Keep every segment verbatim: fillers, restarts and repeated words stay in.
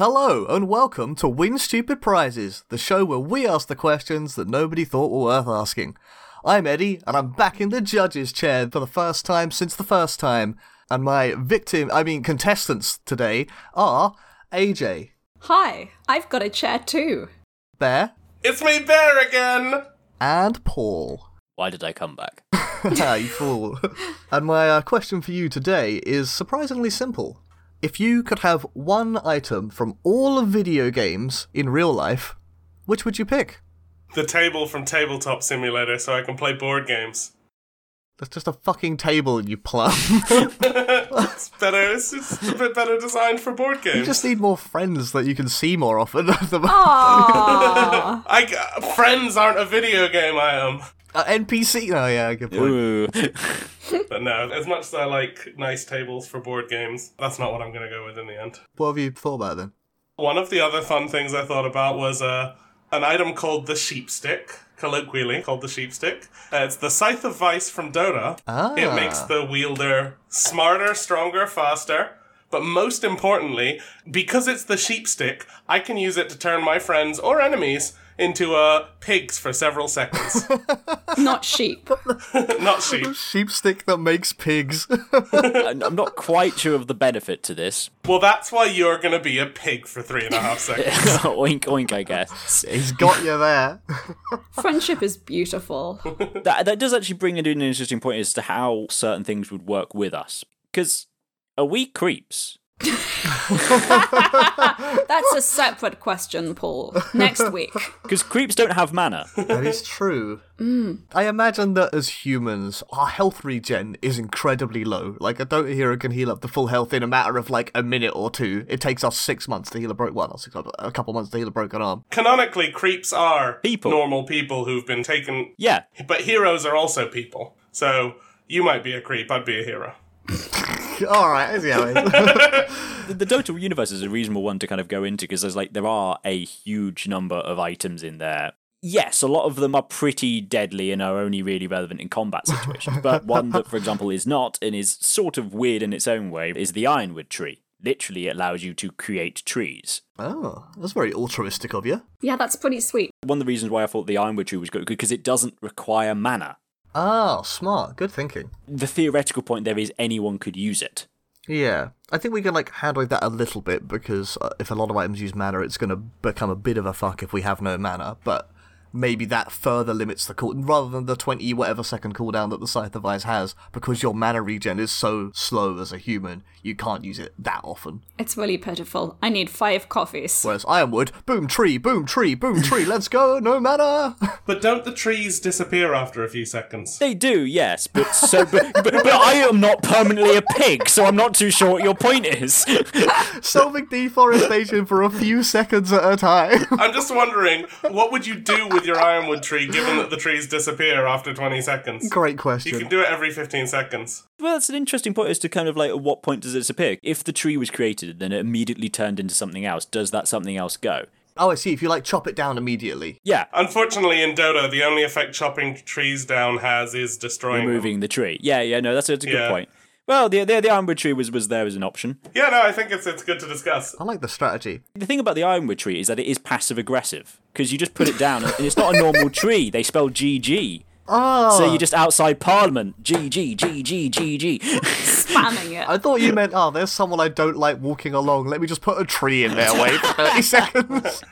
Hello, and welcome to Win Stupid Prizes, the show where we ask the questions that nobody thought were worth asking. I'm Eddie, and I'm back in the judge's chair for the first time since the first time, and my victim, I mean contestants today are A J. Hi, I've got a chair too. Bear. It's me, Bear, again! And Paul. Why did I come back? Ah, you fool. And my uh, question for you today is surprisingly simple. If you could have one item from all of video games in real life, which would you pick? The table from Tabletop Simulator so I can play board games. That's just a fucking table, you plum. It's better, it's just a bit better designed for board games. You just need more friends that you can see more often. Aww. I, friends aren't a video game item. Uh, N P C? Oh yeah, good point. Ooh. But no, as much as I like nice tables for board games, that's not what I'm going to go with in the end. What have you thought about then? One of the other fun things I thought about was uh, an item called the Sheepstick, colloquially called the Sheepstick. Uh, it's the Scythe of Vice from Dota. Ah. It makes the wielder smarter, stronger, faster. But most importantly, because it's the Sheepstick, I can use it to turn my friends or enemies into uh, pigs for several seconds. Not sheep. Not sheep. Sheepstick that makes pigs. I'm not quite sure of the benefit to this. Well, that's why you're going to be a pig for three and a half seconds. Oink, oink, I guess. He's got you there. Friendship is beautiful. That, that does actually bring in an interesting point as to how certain things would work with us. Because are we creeps? That's a separate question, Paul. Next week. Because creeps don't have mana. That is true. Mm. I imagine that as humans, our health regen is incredibly low. Like, a Dota hero can heal up to full health in a matter of, like, a minute or two. It takes us six months to heal a broken... Well, not six months, a couple months to heal a broken arm. Canonically, creeps are People. normal people who've been taken... Yeah. But heroes are also people. So, you might be a creep, I'd be a hero. Alright, as always. The, the Dota universe is a reasonable one to kind of go into because there's like there are a huge number of items in there. Yes, a lot of them are pretty deadly and are only really relevant in combat situations. But one that, for example, is not and is sort of weird in its own way is the Ironwood tree. Literally, it allows you to create trees. Oh, that's very altruistic of you. Yeah, that's pretty sweet. One of the reasons why I thought the Ironwood tree was good because it doesn't require mana. Oh, smart. Good thinking. The theoretical point there is anyone could use it. Yeah. I think we can, like, handle that a little bit, because uh, if a lot of items use mana, it's going to become a bit of a fuck if we have no mana, but maybe that further limits the cooldown, rather than the twenty whatever second cooldown that the Scythe of Ice has, because your mana regen is so slow as a human, you can't use it that often. It's really pitiful. I need five coffees. Whereas Ironwood, boom tree, boom tree, boom tree, let's go, no mana! But don't the trees disappear after a few seconds? They do, yes, but so but, but, but I am not permanently a pig, so I'm not too sure what your point is. Solving deforestation for a few seconds at a time. I'm just wondering, what would you do with your Ironwood tree given that the trees disappear after twenty seconds? Great question. You can do it every fifteen seconds. Well, that's an interesting point as to kind of like at what point does it disappear? If the tree was created and then it immediately turned into something else, does that something else go? Oh, I see, if you, like, chop it down immediately. Yeah. Unfortunately, in Dota, the only effect chopping trees down has is destroying Removing them. the tree. Yeah, yeah, no, that's a, that's a good Yeah. point. Well, the the, the Ironwood tree was, was there as an option. Yeah, no, I think it's it's good to discuss. I like the strategy. The thing about the Ironwood tree is that it is passive-aggressive, because you just put it down, and it's not a normal tree. They spell G G. Oh. So you're just outside Parliament. G G, G G, G G. Spamming it. I thought you meant, oh, there's someone I don't like walking along. Let me just put a tree in their way for thirty seconds.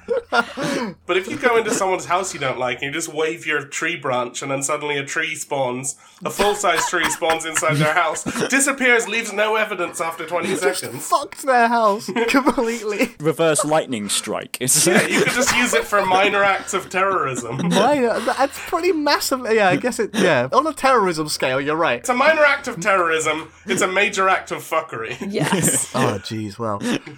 But if you go into someone's house you don't like and you just wave your tree branch and then suddenly a tree spawns, a full-size tree spawns inside their house, disappears, leaves no evidence after twenty seconds. Fucked their house completely. Reverse lightning strike. It's Yeah, you could just use it for minor acts of terrorism. Minor, that's pretty massive. Yeah, I guess it, yeah. On a terrorism scale, you're right. It's a minor act of terrorism, it's a major act of fuckery. Yes. Oh, jeez, well.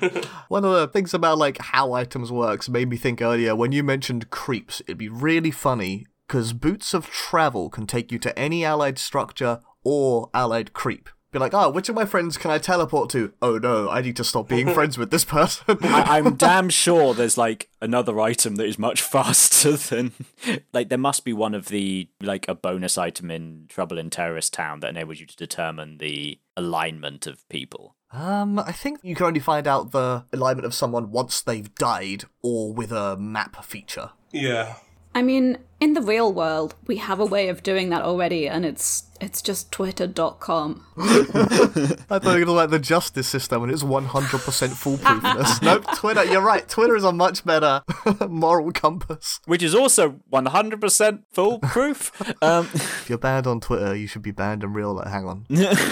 One of the things about, like, how items works made me think earlier, when you mentioned creeps, it'd be really funny, because Boots of Travel can take you to any allied structure or allied creep. Be like, oh, which of my friends can I teleport to? Oh no, I need to stop being friends with this person. I, I'm damn sure there's like another item that is much faster than like there must be one of the like a bonus item in Trouble in Terrorist Town that enables you to determine the alignment of people. Um, I think you can only find out the alignment of someone once they've died or with a map feature. Yeah. I mean, in the real world, we have a way of doing that already, and it's it's just twitter dot com. I thought you were like the justice system and it's one hundred percent foolproofness. Nope, Twitter, you're right. Twitter is a much better moral compass. Which is also one hundred percent foolproof. um, If you're banned on Twitter, you should be banned in real life. Hang on.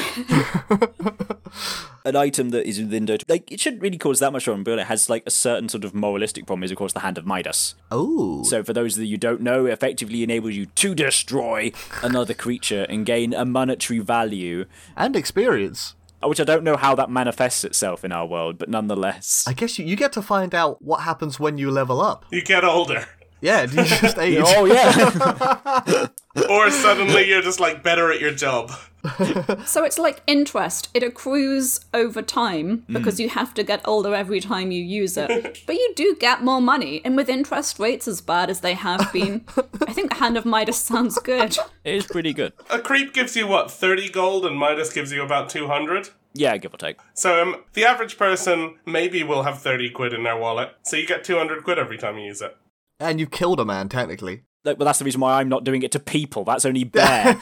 An item that is within Dota, like, it shouldn't really cause that much trouble, but it has, like, a certain sort of moralistic problem, is, of course, the Hand of Midas. Oh. So, for those that you don't know, it effectively enables you to destroy another creature and gain a monetary value. And experience. Which I don't know how that manifests itself in our world, but nonetheless. I guess you, you get to find out what happens when you level up. You get older. Yeah, do you just age? Oh, yeah. Or suddenly you're just, like, better at your job. So it's like interest. It accrues over time because you have to get older every time you use it. But you do get more money, and with interest rates as bad as they have been, I think the Hand of Midas sounds good. It is pretty good. A creep gives you, what, thirty gold, and Midas gives you about two hundred? Yeah, give or take. So um, the average person maybe will have thirty quid in their wallet, so you get two hundred quid every time you use it. And you've killed a man, technically. Like, well, that's the reason why I'm not doing it to people. That's only Bear.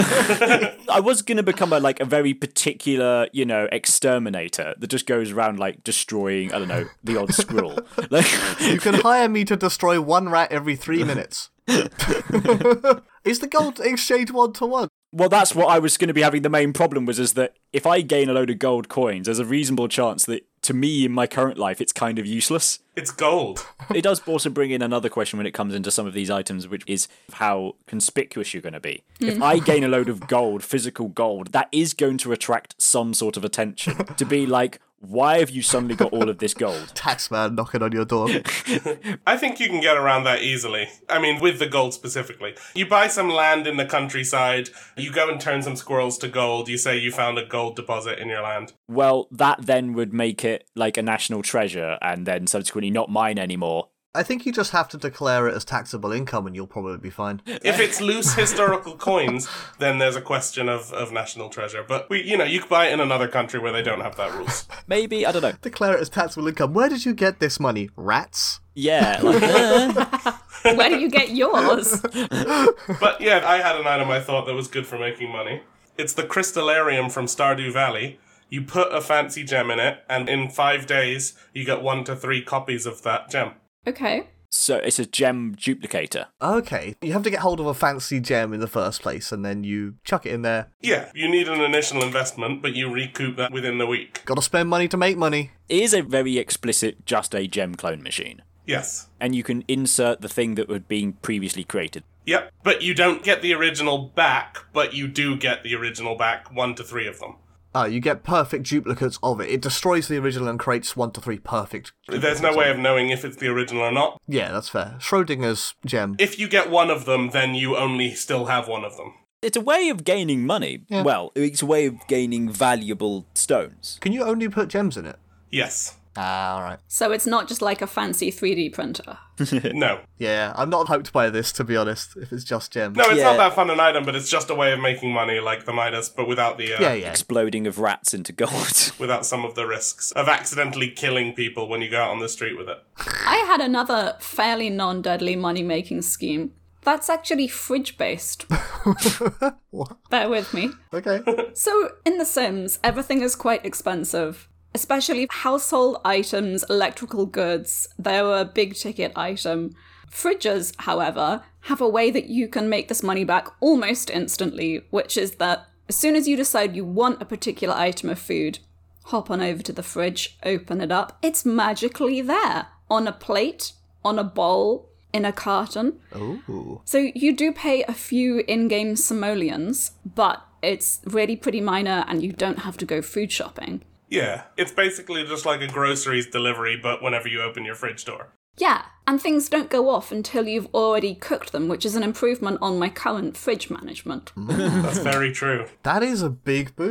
I was going to become a like a very particular, you know, exterminator that just goes around like destroying, I don't know, the odd squirrel. Like, You can hire me to destroy one rat every three minutes. Is the gold exchange one to one? well, that's what I was going to be having. The main problem was is that if I gain a load of gold coins, there's a reasonable chance that to me in my current life, it's kind of useless. It's gold. It does also bring in another question when it comes into some of these items, which is how conspicuous you're going to be. If I gain a load of gold, physical gold, that is going to attract some sort of attention. To be like, why have you suddenly got all of this gold? Taxman knocking on your door. I think you can get around that easily. I mean, with the gold specifically. You buy some land in the countryside, you go and turn some squirrels to gold, you say you found a gold deposit in your land. Well, that then would make it like a national treasure and then subsequently not mine anymore. I think you just have to declare it as taxable income and you'll probably be fine. If it's loose historical coins, then there's a question of, of national treasure. But, we, you know, you could buy it in another country where they don't have that rules. Maybe, I don't know. Declare it as taxable income. Where did you get this money? Rats? Yeah. Like, uh, Where do you get yours? But yeah, I had an item I thought that was good for making money. It's the Crystallarium from Stardew Valley. You put a fancy gem in it, and in five days, you get one to three copies of that gem. Okay. so it's a gem duplicator. Okay. You have to get hold of a fancy gem in the first place and then you chuck it in there. Yeah, you need an initial investment, but you recoup that within the week. Gotta spend money to make money. It is a very explicit just a gem clone machine. Yes. And you can insert the thing that had been previously created. Yep, but you don't get the original back, but you do get the original back, one to three of them. Oh, you get perfect duplicates of it. It destroys the original and creates one to three perfect There's no way of knowing if it's the original or not. Yeah, that's fair. Schrodinger's gem. If you get one of them, then you only still have one of them. It's a way of gaining money. Yeah. Well, it's a way of gaining valuable stones. Can you only put gems in it? Yes. Ah, alright. So it's not just like a fancy three D printer. No. Yeah, I'm not hyped by this, to be honest, if it's just gems. No, it's Yeah. not that fun an item, but it's just a way of making money like the Midas, but without the uh, Yeah, yeah. Exploding of rats into gold. without some of the risks of accidentally killing people when you go out on the street with it. I had another fairly non-deadly money-making scheme. That's actually fridge-based. Bear with me. Okay. So, in The Sims, everything is quite expensive. Especially household items, electrical goods, they're a big ticket item. Fridges, however, have a way that you can make this money back almost instantly, which is that as soon as you decide you want a particular item of food, hop on over to the fridge, open it up, it's magically there. On a plate, on a bowl, in a carton. Ooh. So you do pay a few in-game simoleons, but it's really pretty minor and you don't have to go food shopping. Yeah, it's basically just like a groceries delivery, but whenever you open your fridge door. Yeah, and things don't go off until you've already cooked them, which is an improvement on my current fridge management. That's very true. That is a big boon.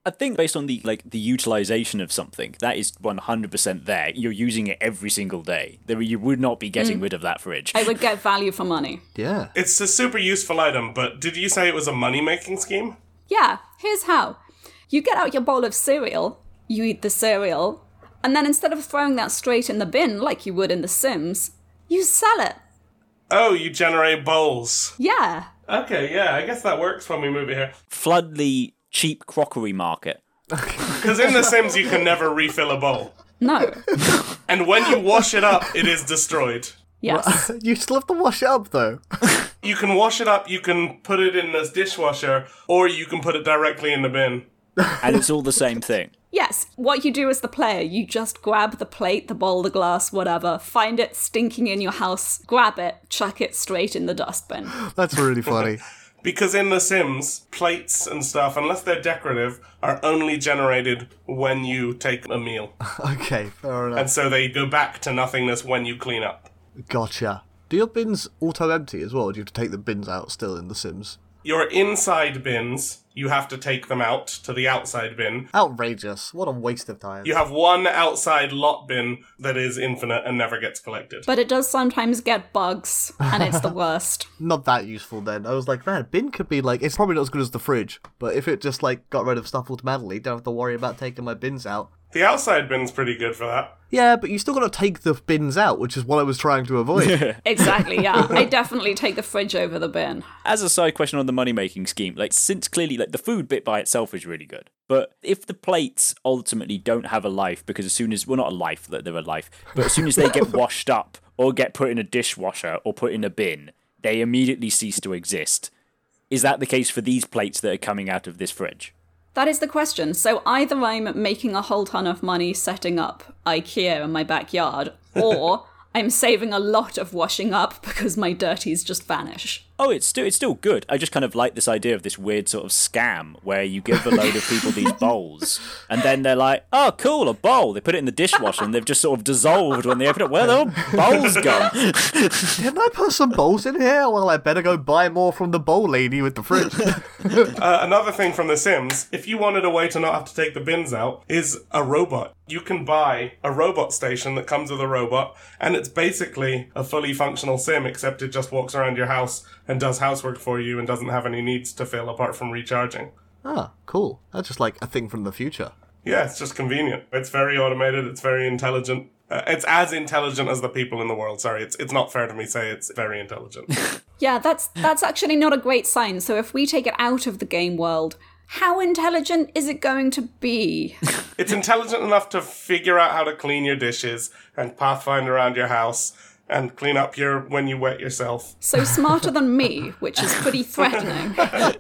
I think based on the like the utilization of something, that is one hundred percent there. You're using it every single day. There, you would not be getting rid of that fridge. I would get value for money. Yeah. It's a super useful item, but did you say it was a money-making scheme? Yeah, here's how. You get out your bowl of cereal, you eat the cereal, and then instead of throwing that straight in the bin like you would in The Sims, you sell it. Oh, you generate bowls. Yeah. Okay, yeah, I guess that works when we move it here. Flood the cheap crockery market. Because in The Sims, you can never refill a bowl. No. And when you wash it up, it is destroyed. Yes. You still have to wash it up, though. You can wash it up, you can put it in the dishwasher, or you can put it directly in the bin. And it's all the same thing. Yes, what you do as the player, you just grab the plate, the bowl, the glass, whatever, find it stinking in your house, grab it, chuck it straight in the dustbin. That's really funny. Because in The Sims, plates and stuff, unless they're decorative, are only generated when you take a meal. Okay, fair enough. And so they go back to nothingness when you clean up. Gotcha. Do your bins auto-empty as well, or do you have to take the bins out still in The Sims? Your inside bins, you have to take them out to the outside bin. Outrageous. What a waste of time. You have one outside lot bin that is infinite and never gets collected. But it does sometimes get bugs, and it's the worst. Not that useful then. I was like, man, a bin could be like, it's probably not as good as the fridge, but if it just like got rid of stuff automatically, don't have to worry about taking my bins out. The outside bin's pretty good for that. Yeah, but you still got to take the bins out, which is what I was trying to avoid. Exactly, yeah. I definitely take the fridge over the bin. As a side question on the money-making scheme, like since clearly like the food bit by itself is really good, but if the plates ultimately don't have a life, because as soon as, well not a life, that they're a life, but as soon as they get washed up or get put in a dishwasher or put in a bin, they immediately cease to exist. Is that the case for these plates that are coming out of this fridge? That is the question. So either I'm making a whole ton of money setting up IKEA in my backyard, or I'm saving a lot of washing up because my dirties just vanish. Oh, it's still it's still good. I just kind of like this idea of this weird sort of scam where you give a load of people these bowls, and then they're like, "Oh, cool, a bowl." They put it in the dishwasher, and they've just sort of dissolved when they open it. Where are the bowls gone? Didn't I put some bowls in here? Well, I better go buy more from the bowl lady with the fridge. Uh, another thing from The Sims, if you wanted a way to not have to take the bins out, is a robot. You can buy a robot station that comes with a robot, and it's basically a fully functional sim, except it just walks around your house and does housework for you and doesn't have any needs to fill apart from recharging. Ah, cool. That's just like a thing from the future. Yeah, it's just convenient. It's very automated, it's very intelligent. Uh, it's as intelligent as the people in the world. Sorry, it's it's not fair to me say it's very intelligent. Yeah, that's that's actually not a great sign. So if we take it out of the game world, how intelligent is it going to be? It's intelligent enough to figure out how to clean your dishes and pathfind around your house and clean up your when you wet yourself. So smarter than me, which is pretty threatening.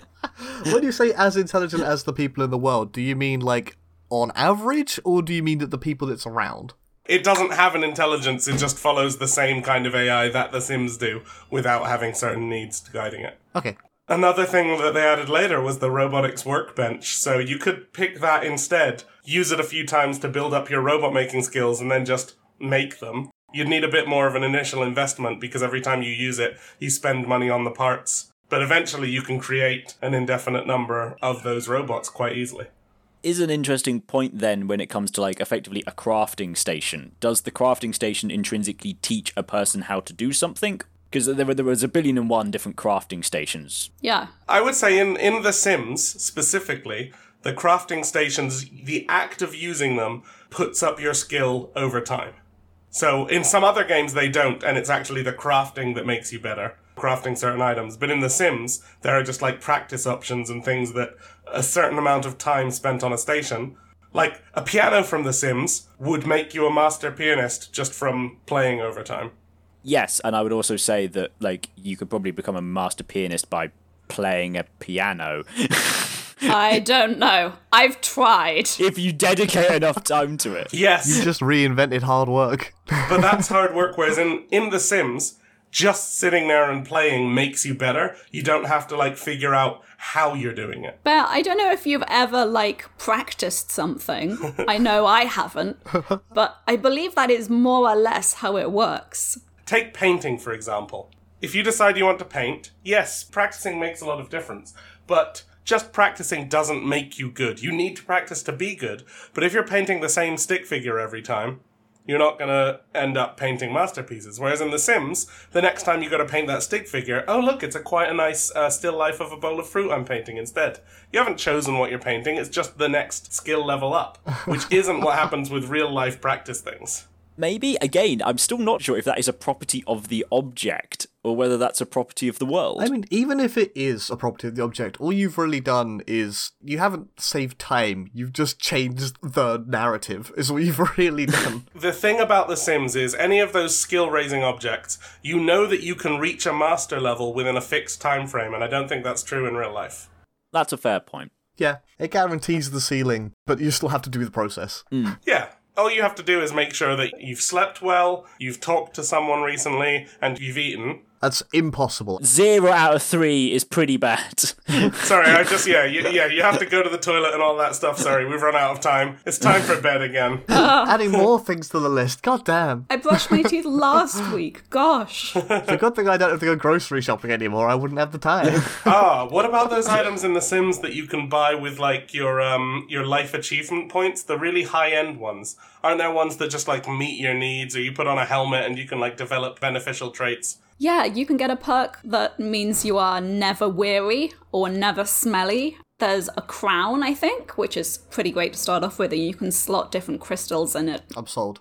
When you say as intelligent as the people in the world, do you mean like on average, or do you mean that the people it's around? It doesn't have an intelligence, it just follows the same kind of A I that The Sims do without having certain needs guiding it. Okay. Another thing that they added later was the robotics workbench, so you could pick that instead, use it a few times to build up your robot making skills, and then just make them. You'd need a bit more of an initial investment because every time you use it, you spend money on the parts. But eventually you can create an indefinite number of those robots quite easily. Is an interesting point then when it comes to like effectively a crafting station. Does the crafting station intrinsically teach a person how to do something? Because there, there was a billion and one different crafting stations. Yeah. I would say in, in The Sims, specifically, the crafting stations, the act of using them puts up your skill over time. So in some other games they don't, and it's actually the crafting that makes you better, crafting certain items. But in The Sims, there are just like practice options and things that a certain amount of time spent on a station, like a piano from The Sims, would make you a master pianist just from playing over time. Yes, and I would also say that like you could probably become a master pianist by playing a piano. I don't know. I've tried. If you dedicate enough time to it. Yes, You just reinvented hard work. but that's hard work, whereas in, in The Sims, just sitting there and playing makes you better. You don't have to, like, figure out how you're doing it. But I don't know if you've ever, like, practiced something. I know I haven't. But I believe that is more or less how it works. Take painting, for example. If you decide you want to paint, yes, practicing makes a lot of difference. But just practicing doesn't make you good. You need to practice to be good. But if you're painting the same stick figure every time, you're not going to end up painting masterpieces. Whereas in The Sims, the next time you got to paint that stick figure, oh, look, it's a quite a nice uh, still life of a bowl of fruit I'm painting instead. You haven't chosen what you're painting, it's just the next skill level up, which isn't what happens with real-life practice things. Maybe, again, I'm still not sure if that is a property of the object or whether that's a property of the world. I mean, even if it is a property of the object, all you've really done is you haven't saved time, you've just changed the narrative, is what you've really done. The thing about The Sims is any of those skill-raising objects, you know that you can reach a master level within a fixed time frame, and I don't think that's true in real life. That's a fair point. Yeah, it guarantees the ceiling, but you still have to do the process. Mm. Yeah. All you have to do is make sure that you've slept well, you've talked to someone recently, and you've eaten. That's impossible. Zero out of three is pretty bad. Sorry, I just, yeah, you, yeah, you have to go to the toilet and all that stuff. Sorry, we've run out of time. It's time for bed again. Adding more things to the list. God damn. I brushed my teeth last week. Gosh. It's a good thing I don't have to go grocery shopping anymore. I wouldn't have the time. Ah, what about those items in The Sims that you can buy with, like, your um your life achievement points? The really high-end ones. Aren't there ones that just, like, meet your needs, or you put on a helmet and you can, like, develop beneficial traits? Yeah, you can get a perk that means you are never weary or never smelly. There's a crown, I think, which is pretty great to start off with, and you can slot different crystals in it. I'm sold.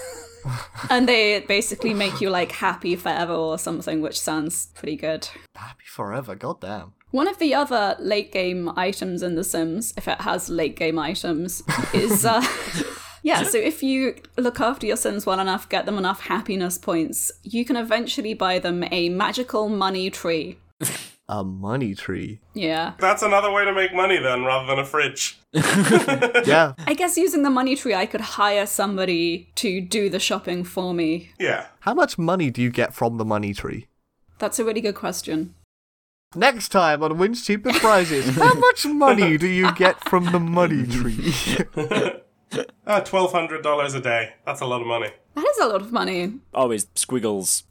And they basically make you, like, happy forever or something, which sounds pretty good. Happy forever, god damn. One of the other late-game items in The Sims, if it has late-game items, is... Uh, Yeah, so if you look after your Sims well enough, get them enough happiness points, you can eventually buy them a magical money tree. A money tree. Yeah. That's another way to make money then, rather than a fridge. Yeah. I guess using the money tree, I could hire somebody to do the shopping for me. Yeah. How much money do you get from the money tree? That's a really good question. Next time on Wins Cheapest Prizes, how much money do you get from the money tree? Ah, twelve hundred dollars a day. That's a lot of money. That is a lot of money. Always squiggles.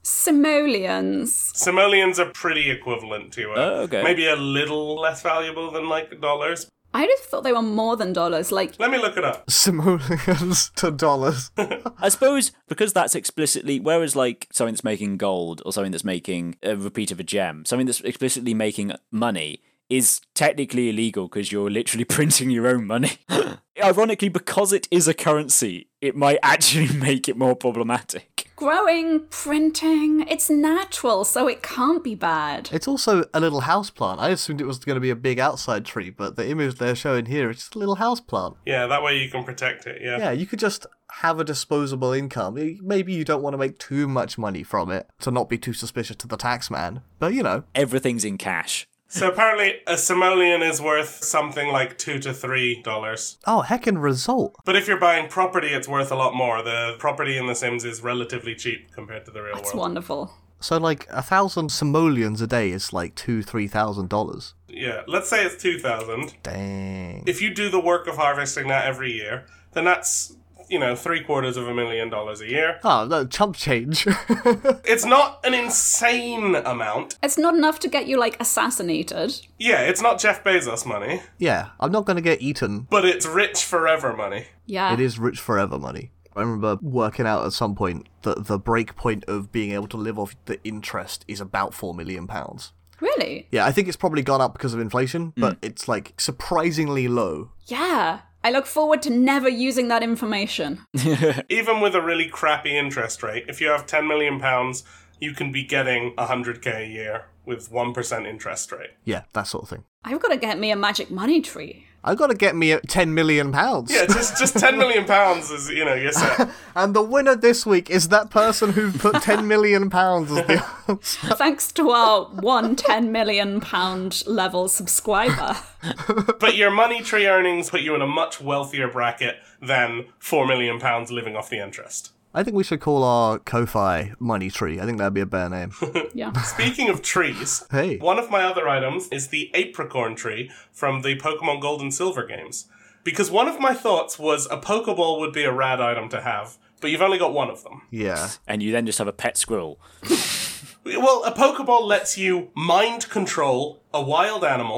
Simoleons. Simoleons are pretty equivalent to it. Oh, okay. Maybe a little less valuable than, like, dollars. I just thought they were more than dollars. Like, let me look it up. Simoleons to dollars. I suppose because that's explicitly, whereas like something that's making gold or something that's making a repeat of a gem, something that's explicitly making money is technically illegal because you're literally printing your own money. Ironically, because it is a currency, it might actually make it more problematic. Growing, printing, it's natural, so it can't be bad. It's also a little houseplant. I assumed it was going to be a big outside tree, but the image they're showing here is just a little houseplant. Yeah, that way you can protect it, yeah. Yeah, you could just have a disposable income. Maybe you don't want to make too much money from it to not be too suspicious to the tax man, but you know. Everything's in cash. So apparently a simoleon is worth something like two to three dollars. Oh, heckin' result. But if you're buying property, it's worth a lot more. The property in The Sims is relatively cheap compared to the real That's world. wonderful. So like a thousand simoleons a day is like two, three thousand dollars. Yeah, let's say it's two thousand. Dang. If you do the work of harvesting that every year, then that's, you know, three quarters of a million dollars a year. Oh, no, chump change. It's not an insane amount. It's not enough to get you, like, assassinated. Yeah, it's not Jeff Bezos money. Yeah, I'm not going to get eaten. But it's rich forever money. Yeah. It is rich forever money. I remember working out at some point that the break point of being able to live off the interest is about four million pounds. Really? Yeah, I think it's probably gone up because of inflation, but mm. it's, like, surprisingly low. Yeah. I look forward to never using that information. Even with a really crappy interest rate, if you have ten million pounds, you can be getting one hundred k a year with one percent interest rate. Yeah, that sort of thing. I've got to get me a magic money tree. I've got to get me ten million pounds. Yeah, just just ten million pounds is, you know, you're set. And the winner this week is that person who put ten million pounds as the answer. Thanks to our one ten million pound level subscriber. But your money tree earnings put you in a much wealthier bracket than four million pounds living off the interest. I think we should call our Ko-Fi Money Tree. I think that'd be a better name. Yeah. Speaking of trees, hey. One of my other items is the Apricorn tree from the Pokemon Gold and Silver games. Because one of my thoughts was a Pokeball would be a rad item to have, but you've only got one of them. Yeah. And you then just have a pet squirrel. Well, a Pokeball lets you mind control a wild animal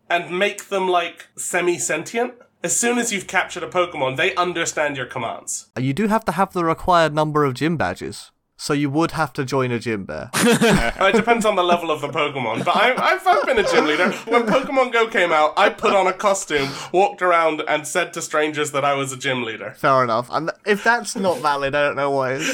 and make them, like, semi-sentient. As soon as you've captured a Pokemon, they understand your commands. You do have to have the required number of gym badges. So you would have to join a gym bear. It depends on the level of the Pokemon. But I, I've, I've been a gym leader. When Pokemon Go came out, I put on a costume, walked around, and said to strangers that I was a gym leader. Fair enough. And if that's not valid, I don't know what is.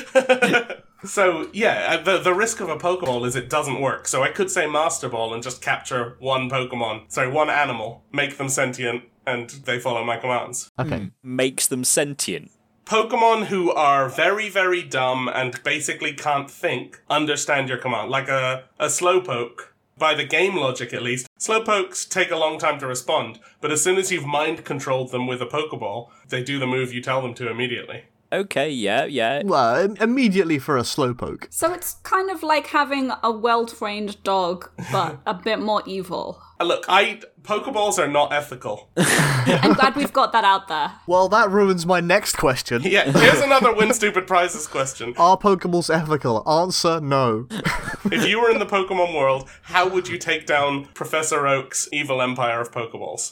So, yeah, the, the risk of a Pokeball is it doesn't work. So I could say Master Ball and just capture one Pokemon, sorry, one animal, make them sentient, and they follow my commands. Okay. Makes them sentient. Pokemon who are very, very dumb and basically can't think understand your command. Like a, a Slowpoke, by the game logic at least, Slowpokes take a long time to respond, but as soon as you've mind-controlled them with a Pokeball, they do the move you tell them to immediately. Okay, yeah, yeah. Well, im- immediately for a Slowpoke. So it's kind of like having a well-trained dog, but a bit more evil. Uh, Look, I Pokeballs are not ethical. I'm glad we've got that out there. Well, that ruins my next question. Yeah, here's another Win Stupid Prizes question. Are Pokeballs ethical? Answer, no. If you were in the Pokemon world, how would you take down Professor Oak's evil empire of Pokeballs?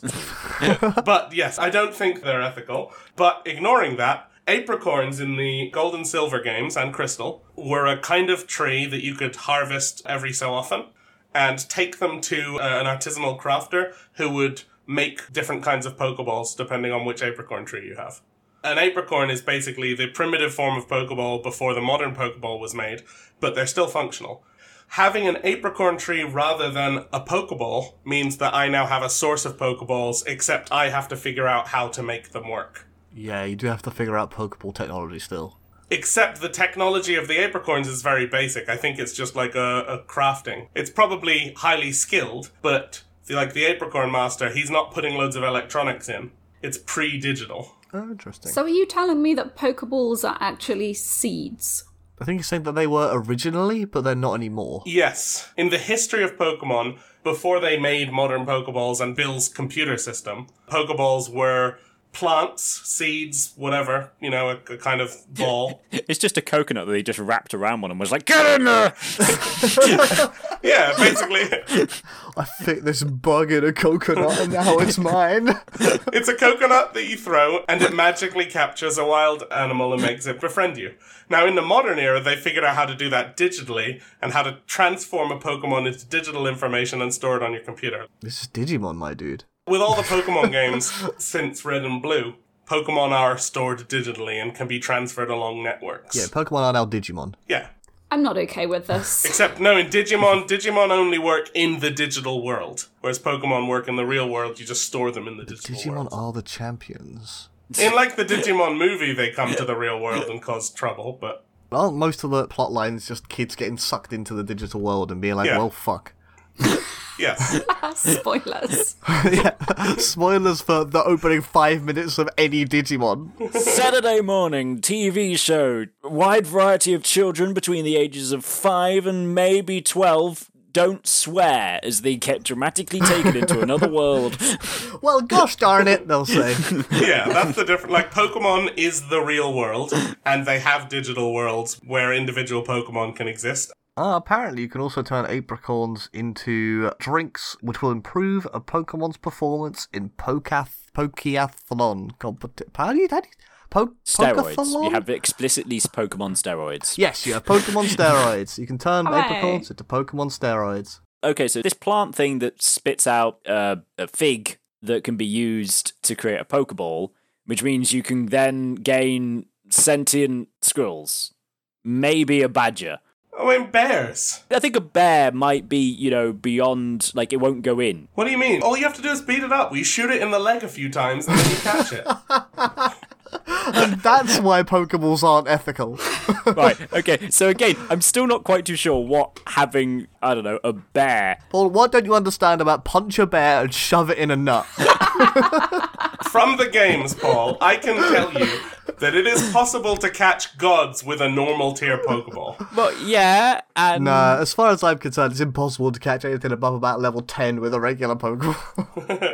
But yes, I don't think they're ethical. But ignoring that, apricorns in the Gold and Silver games and Crystal were a kind of tree that you could harvest every so often and take them to uh, an artisanal crafter who would make different kinds of Pokeballs depending on which apricorn tree you have. An apricorn is basically the primitive form of Pokeball before the modern Pokeball was made, but they're still functional. Having an apricorn tree rather than a Pokeball means that I now have a source of Pokeballs, except I have to figure out how to make them work. Yeah, you do have to figure out Pokeball technology still. Except the technology of the apricorns is very basic. I think it's just like a, a crafting. It's probably highly skilled, but the, like the apricorn master, he's not putting loads of electronics in. It's pre-digital. Oh, interesting. So are you telling me that Pokeballs are actually seeds? I think you're saying that they were originally, but they're not anymore. Yes. In the history of Pokemon, before they made modern Pokeballs and Bill's computer system, Pokeballs were plants, seeds, whatever, you know, a, a kind of ball. It's just a coconut that they just wrapped around one and was like, get in there! Yeah, basically. I fit this bug in a coconut and now it's mine. It's a coconut that you throw and it magically captures a wild animal and makes it befriend you. Now, in the modern era, they figured out how to do that digitally and how to transform a Pokemon into digital information and store it on your computer. This is Digimon, my dude. With all the Pokemon games since Red and Blue, Pokemon are stored digitally and can be transferred along networks. Yeah, Pokemon are now Digimon. Yeah. I'm not okay with this. Except, no, in Digimon, Digimon only work in the digital world, whereas Pokemon work in the real world, you just store them in the digital Digimon world. are the champions. In, like, the Digimon movie, they come to the real world and cause trouble, but... Well, most of the plot lines just kids getting sucked into the digital world and being like, Yeah. well, fuck. Yes. Spoilers. Yeah, spoilers for the opening five minutes of any Digimon. Saturday morning T V show. Wide variety of children between the ages of five and maybe twelve don't swear as they get dramatically taken into another world. Well, gosh darn it, they'll say. Yeah, that's the difference. Like, Pokemon is the real world, and they have digital worlds where individual Pokemon can exist. Uh, apparently, you can also turn apricorns into drinks, which will improve a Pokemon's performance in Pokath Pokeathlon competition. How do you, how do you, po- Steroids. Pokathlon? You have explicitly Pokemon steroids. Yes, you have Pokemon steroids. You can turn Hooray. apricorns into Pokemon steroids. Okay, so this plant thing that spits out uh, a fig that can be used to create a Pokeball, which means you can then gain sentient squirrels. Maybe a badger. Oh, in bears. I think a bear might be, you know, beyond, like, it won't go in. What do you mean? All you have to do is beat it up. We shoot it in the leg a few times, and then you catch it. And that's why Pokeballs aren't ethical. Right, okay, so again, I'm still not quite too sure what having, I don't know, a bear. Well, what don't you understand about punch a bear and shove it in a nut? From the games, Paul, I can tell you that it is possible to catch gods with a normal tier Pokeball. But yeah, and... Nah, as far as I'm concerned, it's impossible to catch anything above about level ten with a regular Pokeball.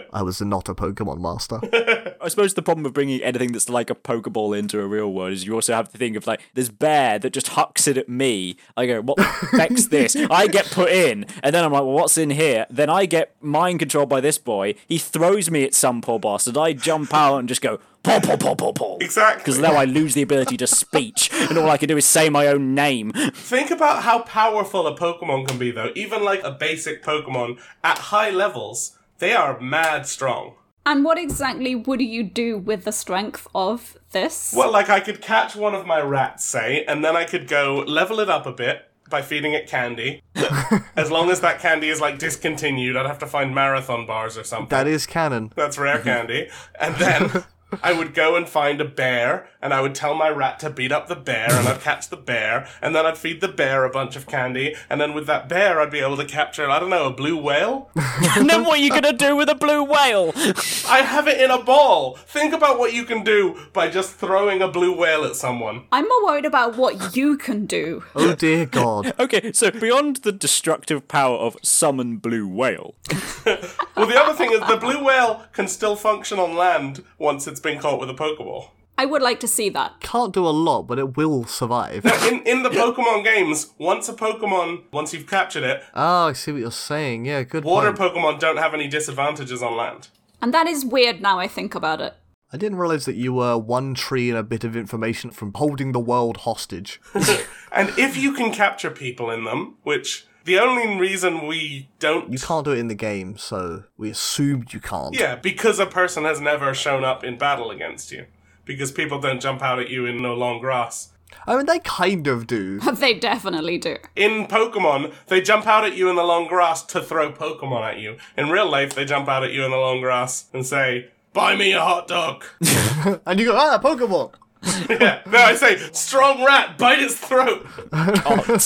I was not a Pokemon master. I suppose the problem of bringing anything that's like a Pokeball into a real world is you also have to think of like this bear that just hucks it at me. I go, what the heck's this? I get put in, and then I'm like, well, what's in here? Then I get mind controlled by this boy. He throws me at some poor bastard. I jump out and just go, paw, paw, paw, paw, paw. Exactly. Because now I lose the ability to speech, and all I can do is say my own name. Think about how powerful a Pokemon can be, though. Even like a basic Pokemon at high levels, they are mad strong. And what exactly would you do with the strength of this? Well, like I could catch one of my rats, say, and then I could go level it up a bit by feeding it candy. As long as that candy is like discontinued, I'd have to find marathon bars or something. That is canon. That's rare candy. And then I would go and find a bear, and I would tell my rat to beat up the bear, and I'd catch the bear, and then I'd feed the bear a bunch of candy, and then with that bear I'd be able to capture, I don't know, a blue whale? And then what are you going to do with a blue whale? I have it in a ball! Think about what you can do by just throwing a blue whale at someone. I'm more worried about what you can do. Oh dear God. Okay, so beyond the destructive power of summon blue whale. Well, the other thing is the blue whale can still function on land once it's been caught with a Pokeball. I would like to see that. Can't do a lot, but it will survive. In in the Pokemon games, once a Pokemon, once you've captured it, Oh, I see what you're saying. Yeah, good water point. Pokemon don't have any disadvantages on land. And that is weird now I think about it. I didn't realize that you were one tree and a bit of information from holding the world hostage. And if you can capture people in them, which the only reason we don't... You can't do it in the game, so we assumed you can't. Yeah, because a person has never shown up in battle against you. Because people don't jump out at you in no long grass. I mean, they kind of do. They definitely do. In Pokemon, they jump out at you in the long grass to throw Pokemon at you. In real life, they jump out at you in the long grass and say, buy me a hot dog. And you go, ah, Pokemon! Yeah, no, I say, strong rat, bite its throat. God.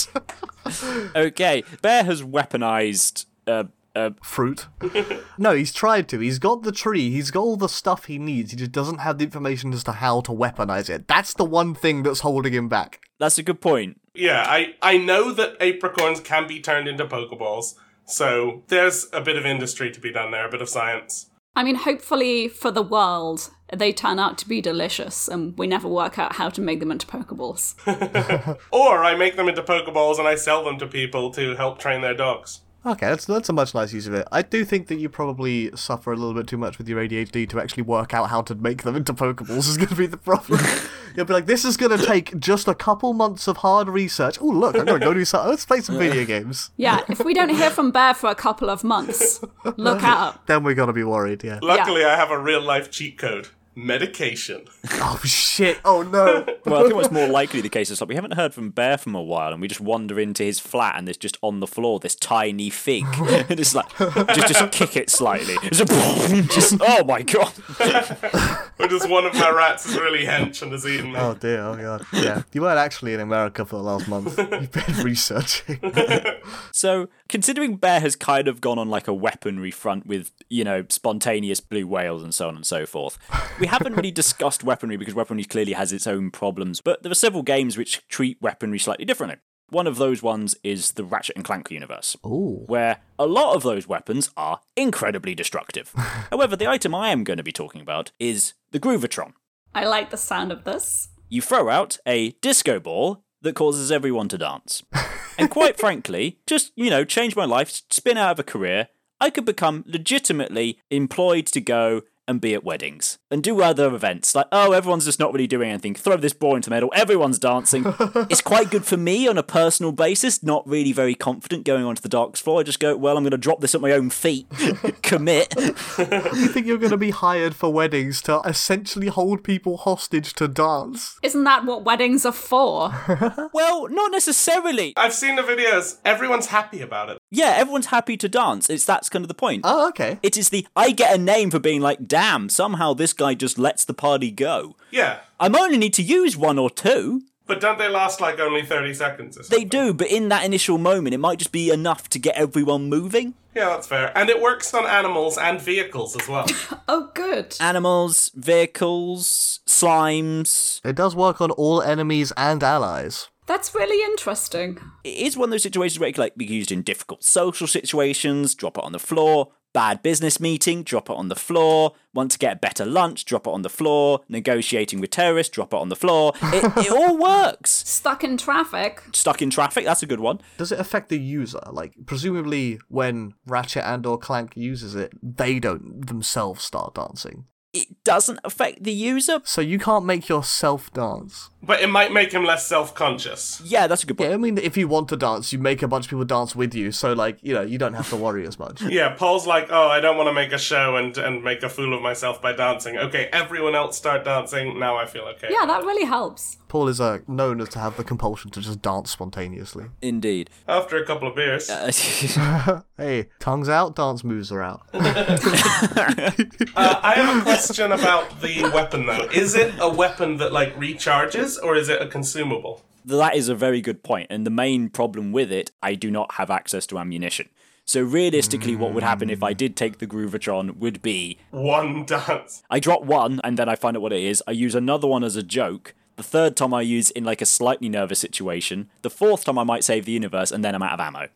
Okay, Bear has weaponized uh, uh, Fruit. No, he's tried to. He's got the tree. He's got all the stuff he needs. He just doesn't have the information as to how to weaponize it. That's the one thing that's holding him back. That's a good point. Yeah, I, I know that apricorns can be turned into Pokeballs, so there's a bit of industry to be done there, a bit of science. I mean, hopefully for the world, they turn out to be delicious and we never work out how to make them into Pokeballs. Or I make them into Pokeballs and I sell them to people to help train their dogs. Okay, that's that's a much nice use of it. I do think that you probably suffer a little bit too much with your A D H D to actually work out how to make them into Pokeballs is going to be the problem. You'll be like, this is going to take just a couple months of hard research. Oh, look, I'm going to go do something. Let's play some video games. Yeah, if we don't hear from Bear for a couple of months, look out. Then we're going to be worried, yeah. Luckily, yeah. I have a real-life cheat code. Medication. Oh, shit. Oh, no. Well, I think what's more likely the case is like we haven't heard from Bear from a while, and we just wander into his flat, and there's just on the floor this tiny fig, and it's like just just kick it slightly. It's a, just oh my god! Or just one of my rats is really hench and has eaten me. Oh dear. Oh god. Yeah. You weren't actually in America for the last month. You've been researching. So, considering Bear has kind of gone on like a weaponry front with, you know, spontaneous blue whales and so on and so forth, we haven't really discussed weaponry because weaponry clearly has its own problems, but there are several games which treat weaponry slightly differently. One of those ones is the Ratchet and Clank universe, Ooh. where a lot of those weapons are incredibly destructive. However, the item I am going to be talking about is the Groovatron. I like the sound of this. You throw out a disco ball that causes everyone to dance. And quite frankly, just, you know, change my life, spin out of a career, I could become legitimately employed to go and be at weddings and do other events. Like, oh, everyone's just not really doing anything. Throw this ball into the middle. Everyone's dancing. It's quite good for me on a personal basis. Not really very confident going onto the dance floor. I just go, well, I'm going to drop this at my own feet. Commit. You think you're going to be hired for weddings to essentially hold people hostage to dance? Isn't that what weddings are for? Well, not necessarily. I've seen the videos. Everyone's happy about it. Yeah, everyone's happy to dance. It's that's kind of the point. Oh, okay. It is the, I get a name for being like, damn, somehow this guy just lets the party go. Yeah. I only need to use one or two. But don't they last like only thirty seconds or something? They do, but in that initial moment, it might just be enough to get everyone moving. Yeah, that's fair. And it works on animals and vehicles as well. Oh, good. Animals, vehicles, slimes. It does work on all enemies and allies. That's really interesting. It is one of those situations where it can like, be used in difficult social situations, drop it on the floor, Bad business meeting, drop it on the floor. Want to get a better lunch, drop it on the floor. Negotiating with terrorists, drop it on the floor. It, it all works. Stuck in traffic. Stuck in traffic, that's a good one. Does it affect the user? Like, presumably when Ratchet and or Clank uses it, they don't themselves start dancing. It doesn't affect the user. So you can't make yourself dance. But it might make him less self-conscious. Yeah, that's a good point. Yeah, I mean, if you want to dance, you make a bunch of people dance with you, so, like, you know, you don't have to worry as much. Yeah, Paul's like, oh, I don't want to make a show and, and make a fool of myself by dancing. Okay, everyone else start dancing, now I feel okay. Yeah, that really helps. Paul is uh, known as to have the compulsion to just dance spontaneously. Indeed. After a couple of beers. Uh, Hey, tongues out, dance moves are out. Uh, I have a question about the weapon, though. Is it a weapon that, like, recharges, or is it a consumable? that is a very good point. And the main problem with it, I do not have access to ammunition. So realistically, what would happen if I did take the Groovatron would be... One dance. I drop one, and then I find out what it is. I use another one as a joke. The third time I use in like a slightly nervous situation. The fourth time I might save the universe, and then I'm out of ammo.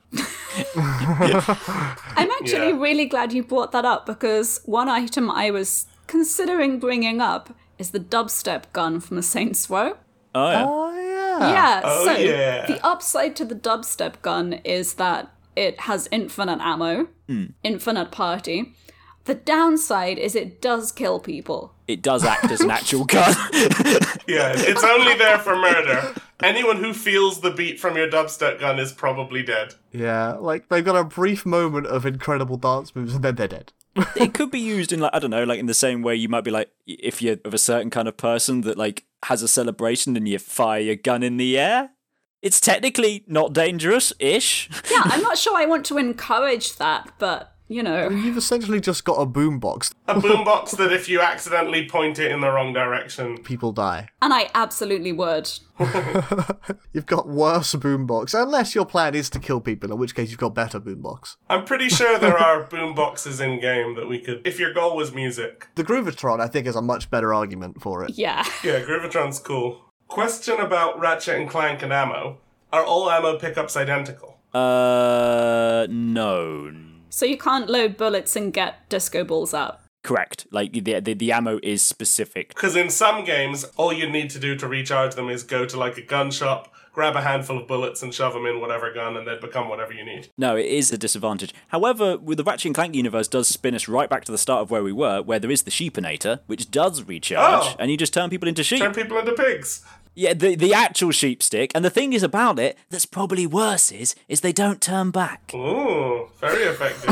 I'm actually Yeah. really glad you brought that up, because one item I was considering bringing up is the dubstep gun from the Saints Row. Oh, yeah. Oh, yeah. Yeah, Oh, so yeah. the upside to the dubstep gun is that it has infinite ammo, infinite party. The downside is it does kill people. It does act as an actual gun. Yeah, it's only there for murder. Anyone who feels the beat from your dubstep gun is probably dead. Yeah, like, they've got a brief moment of incredible dance moves, and then they're dead. It could be used in like, I don't know, like in the same way you might be like, if you're of a certain kind of person that like has a celebration and you fire your gun in the air. It's technically not dangerous-ish. Yeah, I'm not sure I want to encourage that, but, you know. You've essentially just got a boombox. A boombox that if you accidentally point it in the wrong direction... People die. And I absolutely would. You've got worse boombox, unless your plan is to kill people, in which case you've got better boombox. I'm pretty sure there are boomboxes in-game that we could... If your goal was music. The Groovatron, I think, is a much better argument for it. Yeah. Yeah, Groovatron's cool. Question about Ratchet and Clank and ammo. Are all ammo pickups identical? Uh, no. So you can't load bullets and get disco balls out. Correct. Like, the, the, the ammo is specific. Because in some games, all you need to do to recharge them is go to like a gun shop, grab a handful of bullets and shove them in whatever gun, and they'd become whatever you need. No, it is a disadvantage. However, with the Ratchet and Clank universe does spin us right back to the start of where we were, where there is the Sheepinator, which does recharge, Oh. and you just turn people into sheep. Turn people into pigs. Yeah, the the actual sheep stick. And the thing is about it that's probably worse is is they don't turn back. Ooh, very effective.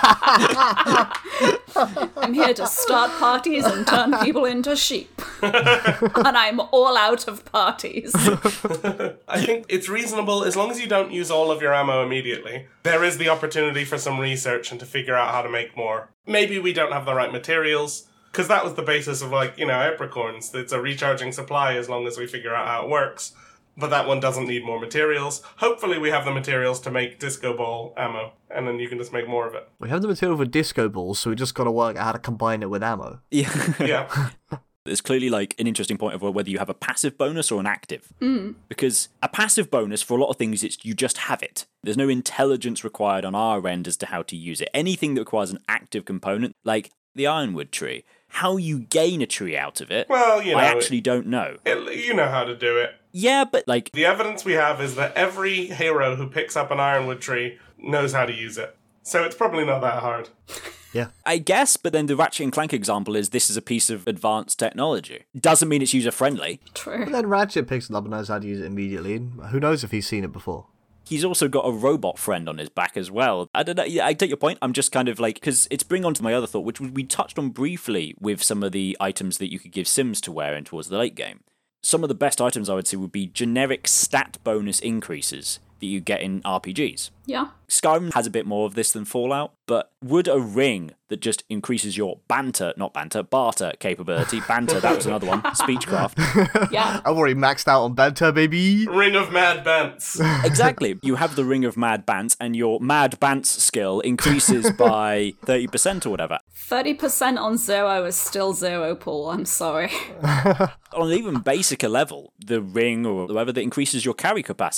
I'm here to start parties and turn people into sheep. And I'm all out of parties. I think it's reasonable, as long as you don't use all of your ammo immediately, there is the opportunity for some research and to figure out how to make more. Maybe we don't have the right materials, because that was the basis of, like, you know, Apricorns. It's a recharging supply as long as we figure out how it works. But that one doesn't need more materials. Hopefully we have the materials to make disco ball ammo, and then you can just make more of it. We have the material for disco balls, so we just got to work out how to combine it with ammo. Yeah. Yeah. There's clearly like an interesting point of whether you have a passive bonus or an active. Mm. Because a passive bonus for a lot of things, it's you just have it. There's no intelligence required on our end as to how to use it. Anything that requires an active component, like the Ironwood tree, how you gain a tree out of it, Well, you know, I actually don't know. it, you know how to do it. Yeah, but like, The evidence we have is that every hero who picks up an ironwood tree knows how to use it. So it's probably not that hard. Yeah. I guess, but then the Ratchet and Clank example is this is a piece of advanced technology. Doesn't mean it's user-friendly. True. But then Ratchet picks it up and knows how to use it immediately, and who knows if he's seen it before. He's also got a robot friend on his back as well. I don't know. Yeah, I take your point. I'm just kind of like, because it's bring on to my other thought, which we touched on briefly with some of the items that you could give Sims to wear in towards the late game. Some of the best items I would say would be generic stat bonus increases that you get in R P Gs. Yeah. Skyrim has a bit more of this than Fallout, but would a ring that just increases your banter, not banter, barter capability, banter, that was another one, speechcraft. Yeah. I've already maxed out on banter, baby. Ring of Mad Bants. Exactly. You have the Ring of Mad Bants, and your Mad Bants skill increases by thirty percent or whatever. thirty percent on zero is still zero, Paul. I'm sorry. On an even basicer level, the ring or whatever that increases your carry capacity.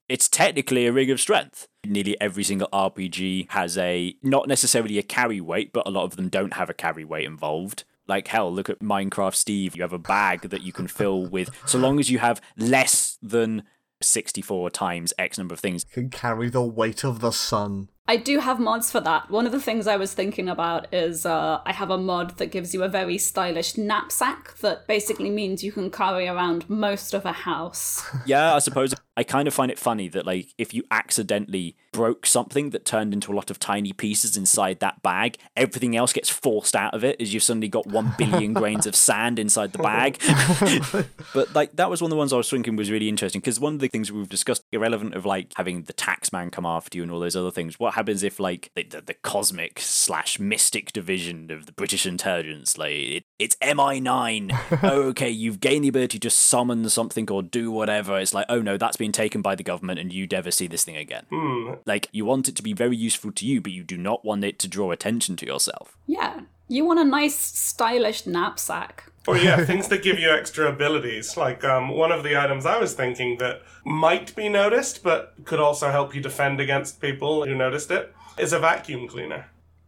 it's technically a ring of strength. Nearly every single R P G has a, not necessarily a carry weight, but a lot of them don't have a carry weight involved. Like, hell, look at Minecraft Steve. You have a bag that you can fill with, so long as you have less than sixty-four times X number of things. Can carry the weight of the sun. I do have mods for that. One of the things I was thinking about is uh, I have a mod that gives you a very stylish knapsack that basically means you can carry around most of a house. Yeah, I suppose. I kind of find it funny that, like, if you accidentally broke something that turned into a lot of tiny pieces inside that bag, everything else gets forced out of it as you've suddenly got one billion grains of sand inside the bag. But, like, that was one of the ones I was thinking was really interesting, because one of the things we've discussed, irrelevant of, like, having the tax man come after you and all those other things, what happens if, like, the, the, the cosmic slash mystic division of the British intelligence, like, it, it's M I nine. Oh, okay, you've gained the ability to summon something or do whatever. It's like, oh no, that's been taken by the government and you never see this thing again. Hmm. Like, you want it to be very useful to you, but you do not want it to draw attention to yourself. Yeah. You want a nice, stylish knapsack. Or yeah, things that give you extra abilities. Like um, one of the items I was thinking that might be noticed, but could also help you defend against people who noticed it, is a vacuum cleaner.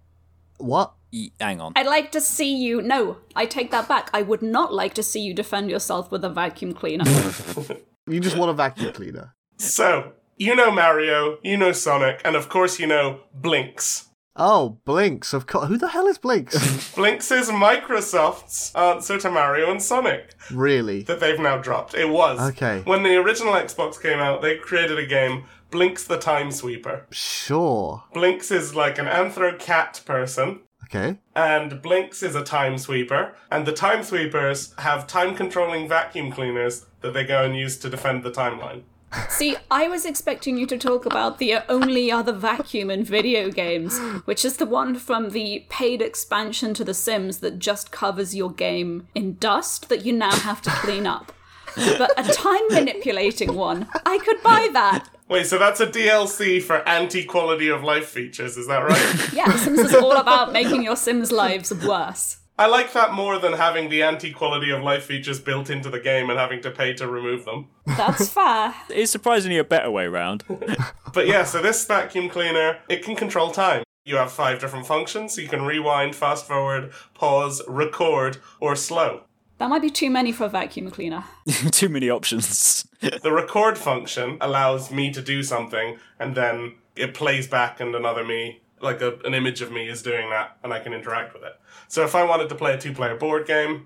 What? E- hang on. I'd like to see you... No, I take that back. I would not like to see you defend yourself with a vacuum cleaner. You just want a vacuum cleaner. So, you know Mario, you know Sonic, and of course you know Blinks. Oh, Blinks, of course. Who the hell is Blinks? Blinks is Microsoft's answer to Mario and Sonic. Really? That they've now dropped. It was. Okay. When the original Xbox came out, they created a game, Blinks the Time Sweeper. Sure. Blinks is like an anthro cat person. Okay. And Blinks is a time sweeper. And the time sweepers have time-controlling vacuum cleaners that they go and use to defend the timeline. See, I was expecting you to talk about the only other vacuum in video games, which is the one from the paid expansion to The Sims that just covers your game in dust that you now have to clean up. But a time-manipulating one, I could buy that. Wait, so that's a D L C for anti-quality of life features, is that right? Yeah, The Sims is all about making your Sims' lives worse. I like that more than having the anti-quality of life features built into the game and having to pay to remove them. That's fair. It's surprisingly a better way round. But yeah, so this vacuum cleaner, it can control time. You have five different functions. You can rewind, fast forward, pause, record, or slow. That might be too many for a vacuum cleaner. Too many options. The record function allows me to do something, and then it plays back and another me, like a, an image of me is doing that, and I can interact with it. So if I wanted to play a two-player board game...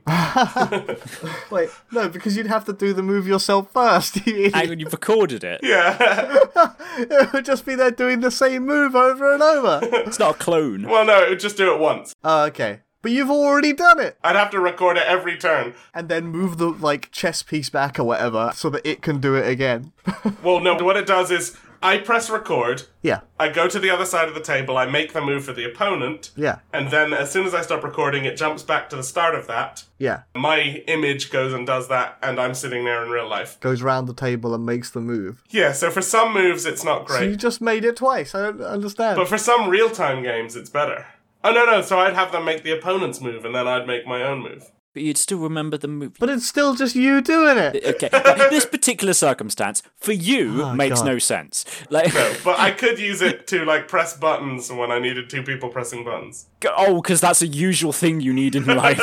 Wait, no, because you'd have to do the move yourself first. Hang on, you've recorded it. Yeah. It would just be there doing the same move over and over. It's not a clone. Well, no, it would just do it once. Oh, okay. But you've already done it. I'd have to record it every turn. And then move the, like, chess piece back or whatever so that it can do it again. Well, no, what it does is I press record, Yeah, I go to the other side of the table, I make the move for the opponent, yeah, and then as soon as I stop recording, it jumps back to the start of that. yeah. My image goes and does that, and I'm sitting there in real life. Goes round the table and makes the move. Yeah, so for some moves, it's not So you great. just made it twice. I don't understand. But for some real-time games, it's better. Oh, no, no, so I'd have them make the opponent's move, and then I'd make my own move. But you'd still remember the movie. But it's still just you doing it. Okay, but this particular circumstance, for you, Oh, makes God. no sense. Like, No, but I could use it to, like, press buttons when I needed two people pressing buttons. oh, because that's a usual thing you need in life.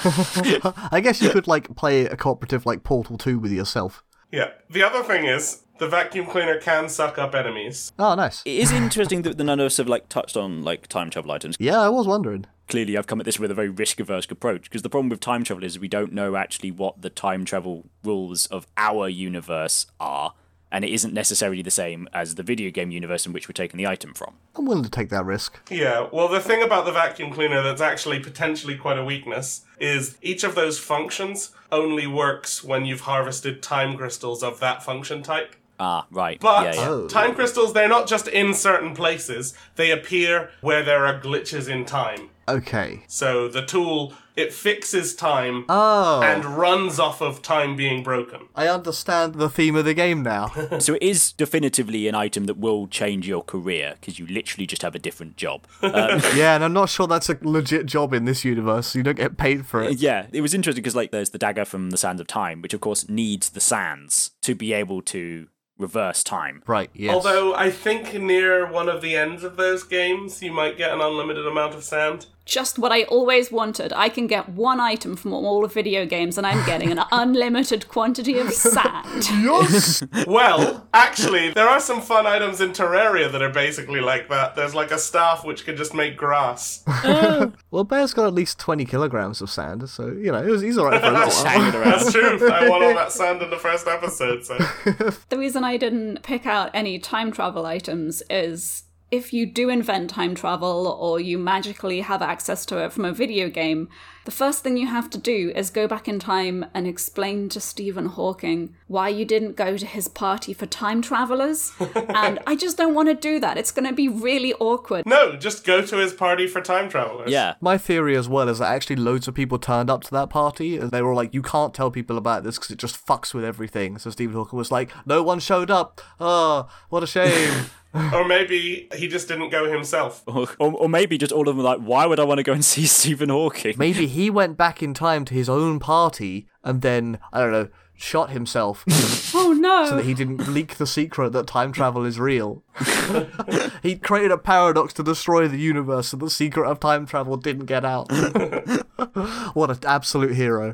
I guess you could, like, play a cooperative like Portal two with yourself. Yeah. The other thing is, the vacuum cleaner can suck up enemies. Oh, nice. It is interesting that none of us have, like, touched on, like, time travel items. Yeah, I was wondering. Clearly, I've come at this with a very risk-averse approach, because the problem with time travel is we don't know actually what the time travel rules of our universe are, and it isn't necessarily the same as the video game universe in which we're taking the item from. I'm willing to take that risk. Yeah, well, the thing about the vacuum cleaner that's actually potentially quite a weakness is each of those functions only works when you've harvested time crystals of that function type. Ah, right. But yeah, yeah. Oh. time crystals, they're not just in certain places, they appear where there are glitches in time. Okay. So the tool, it fixes time Oh. and runs off of time being broken. I understand the theme of the game now. So it is definitively an item that will change your career, because you literally just have a different job. Um, Yeah, and I'm not sure that's a legit job in this universe. You don't get paid for it. yeah, it was interesting because, like, there's the dagger from the Sands of Time, which of course needs the sands to be able to reverse time. Right, yes. Although I think near one of the ends of those games, you might get an unlimited amount of sand. Just what I always wanted. I can get one item from all the video games and I'm getting an unlimited quantity of sand. Yes! Well, actually, there are some fun items in Terraria that are basically like that. There's like a staff which can just make grass. Well, Bear's got at least twenty kilograms of sand, so, you know, he's alright for a little while. Hanging around. That's true. I won all that sand in the first episode, so... The reason I didn't pick out any time travel items is if you do invent time travel or you magically have access to it from a video game, the first thing you have to do is go back in time and explain to Stephen Hawking why you didn't go to his party for time travelers. And I just don't want to do that. It's going to be really awkward. No, just go to his party for time travelers. Yeah. My theory as well is that actually loads of people turned up to that party and they were all like, you can't tell people about this because it just fucks with everything. So Stephen Hawking was like, no one showed up. Oh, what a shame. Or maybe he just didn't go himself. Or, or, or maybe just all of them are like, why would I want to go and see Stephen Hawking? Maybe he went back in time to his own party and then, I don't know, shot himself Oh no! so that he didn't leak the secret that time travel is real. He created a paradox to destroy the universe so the secret of time travel didn't get out. What an absolute hero.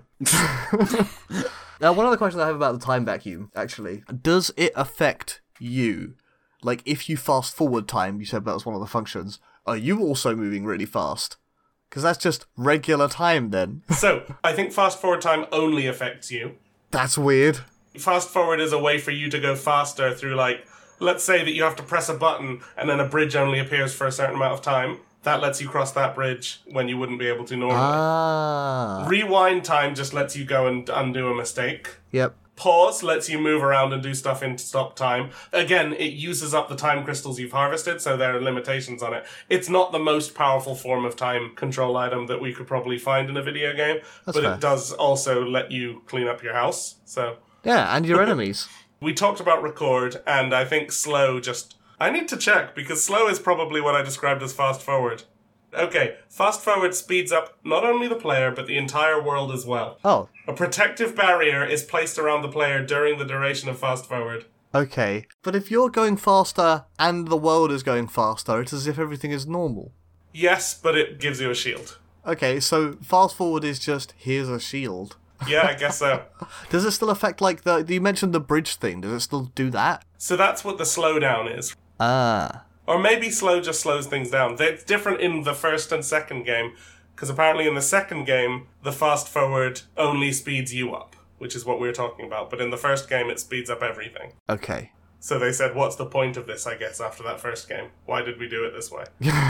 Now, one other question I have about the time vacuum, actually. Does it affect you? Like, if you fast forward time, you said that was one of the functions, are you also moving really fast? Because that's just regular time then. So, I think fast forward time only affects you. That's weird. Fast forward is a way for you to go faster through, like, let's say that you have to press a button and then a bridge only appears for a certain amount of time. That lets you cross that bridge when you wouldn't be able to normally. Ah. Rewind time just lets you go and undo a mistake. Yep. Pause lets you move around and do stuff in stop time. Again, it uses up the time crystals you've harvested, so there are limitations on it. It's not the most powerful form of time control item that we could probably find in a video game, That's but fair. it does also let you clean up your house. So Yeah, and your enemies. we talked about record, and I think slow just... I need to check, because slow is probably what I described as fast forward. Okay, fast forward speeds up not only the player, but the entire world as well. Oh, A protective barrier is placed around the player during the duration of fast forward. okay. But if you're going faster and the world is going faster, it's as if everything is normal. Yes, but it gives you a shield. Okay, so fast forward is just, here's a shield. Yeah, I guess so. Does it still affect, like, the... You mentioned the bridge thing. Does it still do that? So that's what the slowdown is. Ah. Or maybe slow just slows things down. It's different in the first and second game, because apparently in the second game, the fast forward only speeds you up, which is what we were talking about. But in the first game, it speeds up everything. Okay. So they said, what's the point of this, I guess, after that first game? Why did we do it this way?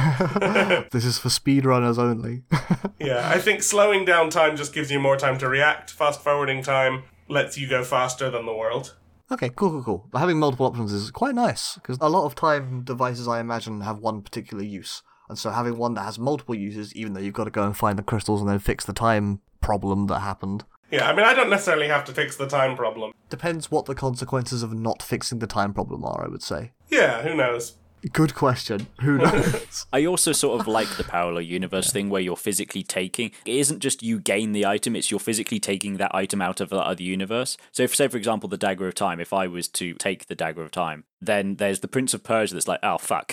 This is for speedrunners only. Yeah, I think slowing down time just gives you more time to react. Fast forwarding time lets you go faster than the world. Okay, cool, cool, cool. But having multiple options is quite nice, because a lot of time devices, I imagine, have one particular use. And so having one that has multiple uses, even though you've got to go and find the crystals and then fix the time problem that happened. Yeah, I mean, I don't necessarily have to fix the time problem. Depends what the consequences of not fixing the time problem are, I would say. Yeah, who knows? Good question. Who knows? I also sort of like the parallel universe thing where you're physically taking... It isn't just you gain the item, it's you're physically taking that item out of that other universe. So if, say, for example, the Dagger of Time, if I was to take the Dagger of Time, then there's the Prince of Persia that's like, oh, fuck.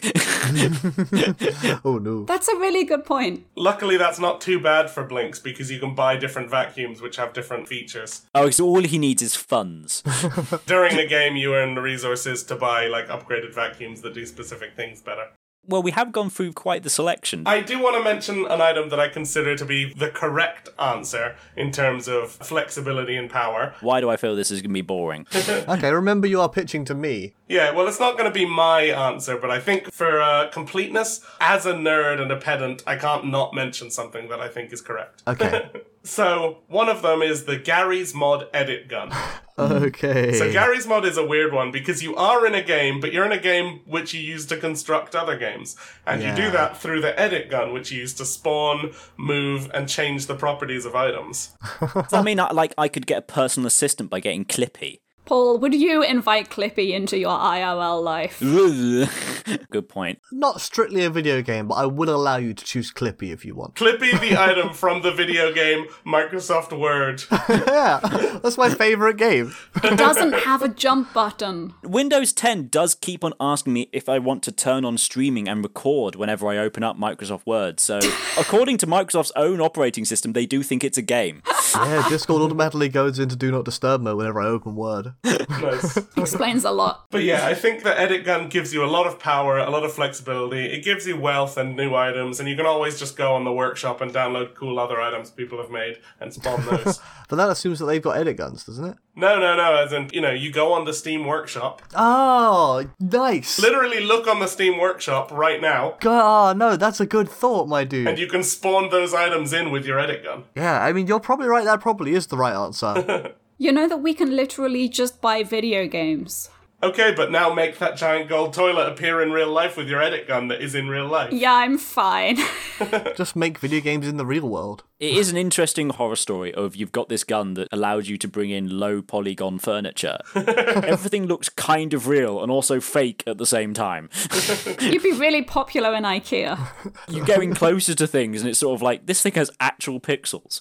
Oh, no. That's a really good point. Luckily, that's not too bad for Blinks, because you can buy different vacuums which have different features. Oh, so all he needs is funds. During the game, you earn the resources to buy, like, upgraded vacuums that do specific things better. Well, we have gone through quite the selection. I do want to mention an item that I consider to be the correct answer in terms of flexibility and power. Why do I feel this is going to be boring? Okay, remember you are pitching to me. Yeah, well, it's not going to be my answer, but I think for uh, completeness, as a nerd and a pedant, I can't not mention something that I think is correct. Okay. So, one of them is the Gary's Mod edit gun. Okay. So Gary's Mod is a weird one because you are in a game, but you're in a game which you use to construct other games. And Yeah. you do that through the edit gun, which you use to spawn, move, and change the properties of items. Does that mean, I- like, I could get a personal assistant by getting Clippy? Paul, would you invite Clippy into your I R L life? Good point. Not strictly a video game, but I would allow you to choose Clippy if you want. Clippy, the item from the video game Microsoft Word. Yeah, that's my favourite game. It doesn't have a jump button. Windows ten does keep on asking me if I want to turn on streaming and record whenever I open up Microsoft Word. So, according to Microsoft's own operating system, they do think it's a game. Yeah, Discord automatically goes into Do Not Disturb mode whenever I open Word. Nice. Explains a lot. But yeah, I think the edit gun gives you a lot of power, a lot of flexibility. It gives you wealth and new items, and you can always just go on the workshop and download cool other items people have made and spawn those. But that assumes that they've got edit guns, doesn't it? No, no, no, as in, you know, you go on the Steam Workshop. Oh, nice. Literally look on the Steam Workshop right now. God, oh, no, that's a good thought, my dude. And you can spawn those items in with your edit gun. Yeah, I mean, you're probably right. That probably is the right answer. You know that we can literally just buy video games. Okay, but now make that giant gold toilet appear in real life with your edit gun that is in real life. Yeah, I'm fine. Just make video games in the real world. It is an interesting horror story of you've got this gun that allows you to bring in low polygon furniture. Everything looks kind of real and also fake at the same time. You'd be really popular in IKEA. You're getting closer to things and it's sort of like, this thing has actual pixels.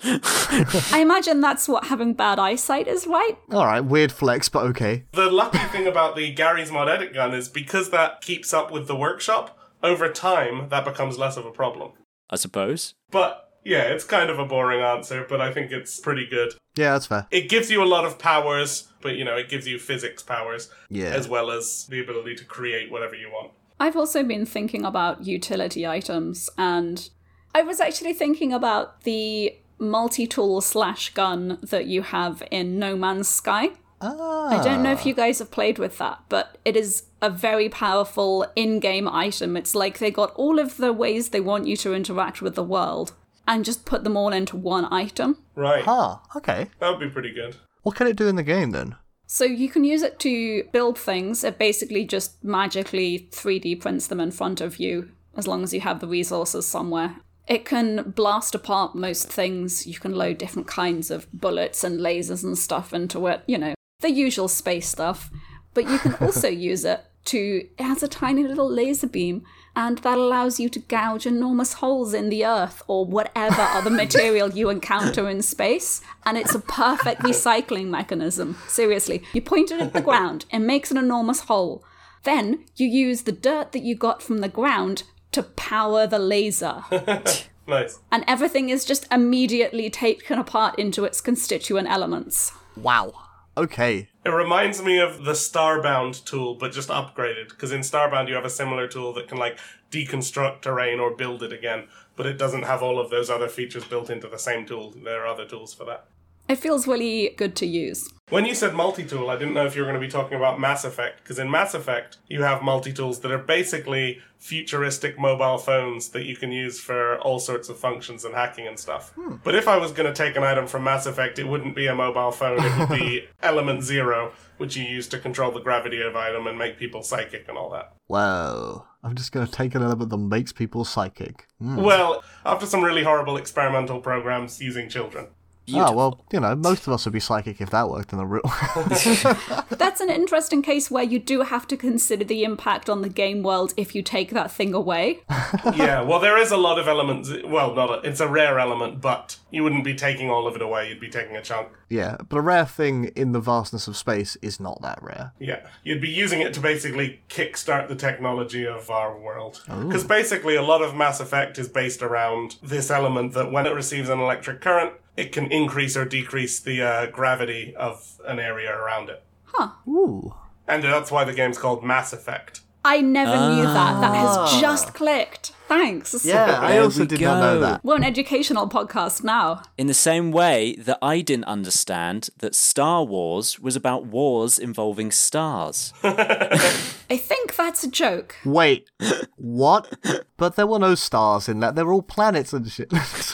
I imagine that's what having bad eyesight is like. All right, weird flex, but okay. The lucky thing about the Gary's Mod edit gun is because that keeps up with the workshop, over time that becomes less of a problem. I suppose. But yeah, it's kind of a boring answer, but I think it's pretty good. Yeah, that's fair. It gives you a lot of powers, but you know, it gives you physics powers, Yeah. as well as the ability to create whatever you want. I've also been thinking about utility items, and I was actually thinking about the multi-tool slash gun that you have in No Man's Sky. Ah. I don't know if you guys have played with that, but it is a very powerful in-game item. It's like they got all of the ways they want you to interact with the world and just put them all into one item. Right. Huh, okay. That would be pretty good. What can it do in the game then? So you can use it to build things. It basically just magically three D prints them in front of you, as long as you have the resources somewhere. It can blast apart most things. You can load different kinds of bullets and lasers and stuff into it, you know, the usual space stuff. But you can also use it to, it has a tiny little laser beam, and that allows you to gouge enormous holes in the earth or whatever other material you encounter in space. And it's a perfect recycling mechanism. Seriously, you point it at the ground, it makes an enormous hole. Then you use the dirt that you got from the ground to power the laser. Nice. And everything is just immediately taken apart into its constituent elements. Wow. Okay. It reminds me of the Starbound tool, but just upgraded. Because in Starbound you have a similar tool that can, like, deconstruct terrain or build it again. But it doesn't have all of those other features built into the same tool. There are other tools for that. It feels really good to use. When you said multi-tool, I didn't know if you were going to be talking about Mass Effect, because in Mass Effect, you have multi-tools that are basically futuristic mobile phones that you can use for all sorts of functions and hacking and stuff. Hmm. But if I was going to take an item from Mass Effect, it wouldn't be a mobile phone, it would be Element Zero, which you use to control the gravity of item and make people psychic and all that. Whoa. I'm just going to take an element that makes people psychic. Mm. Well, after some really horrible experimental programs using children. Beautiful. Oh, well, you know, most of us would be psychic if that worked in the real That's an interesting case where you do have to consider the impact on the game world if you take that thing away. Yeah, well, there is a lot of elements. Well, not a, it's a rare element, but you wouldn't be taking all of it away. You'd be taking a chunk. Yeah, but a rare thing in the vastness of space is not that rare. Yeah, you'd be using it to basically kickstart the technology of our world. Because basically a lot of Mass Effect is based around this element that when it receives an electric current, it can increase or decrease the uh, gravity of an area around it. Huh. Ooh. And that's why the game's called Mass Effect. I never knew that. That has just clicked. Thanks. Yeah, I There also we did not know go. that. We're an educational podcast now. In the same way that I didn't understand that Star Wars was about wars involving stars. I think that's a joke. Wait, what? But there were no stars in that. They were all planets and shit.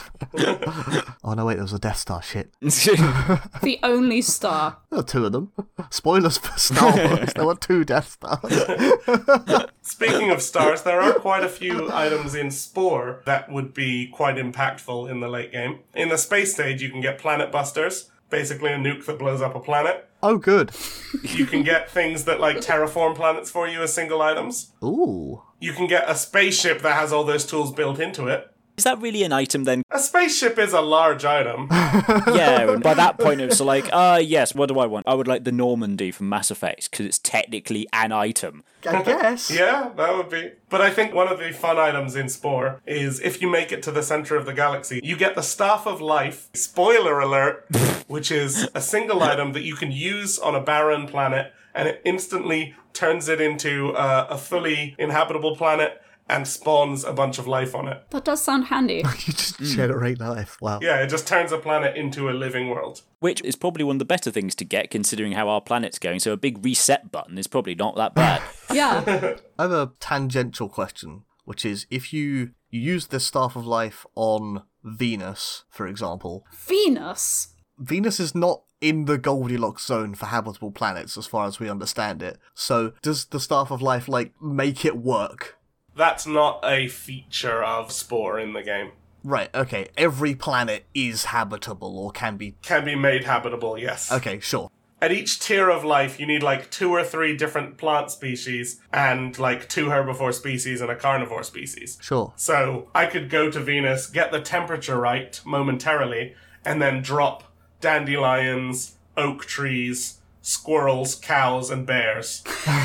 Oh no, wait, there was a Death Star shit. The only star. There were two of them. Spoilers for Star Wars. There were two Death Stars. Speaking of stars, there are quite a few items in Spore that would be quite impactful in the late game. In the space stage, you can get planet busters, basically a nuke that blows up a planet. Oh, good. You can get things that, like, terraform planets for you as single items. Ooh. You can get a spaceship that has all those tools built into it. Is that really an item then? A spaceship is a large item. Yeah, and by that point it's like, uh, yes, what do I want? I would like the Normandy from Mass Effect, because it's technically an item. I guess. Yeah, that would be. But I think one of the fun items in Spore is if you make it to the center of the galaxy, you get the Staff of Life, spoiler alert, which is a single item that you can use on a barren planet, and it instantly turns it into uh, a fully inhabitable planet and spawns a bunch of life on it. That does sound handy. You just generate life. Wow. Yeah, it just turns a planet into a living world. Which is probably one of the better things to get, considering how our planet's going, so a big reset button is probably not that bad. Yeah. I have a tangential question, which is if you, you use the Staff of Life on Venus, for example. Venus? Venus is not in the Goldilocks zone for habitable planets, as far as we understand it. So does the Staff of Life, like, make it work? That's not a feature of Spore in the game. Right, okay. Every planet is habitable or can be... Can be made habitable, yes. Okay, sure. At each tier of life, you need like two or three different plant species and like two herbivore species and a carnivore species. Sure. So I could go to Venus, get the temperature right momentarily, and then drop dandelions, oak trees, squirrels, cows, and bears.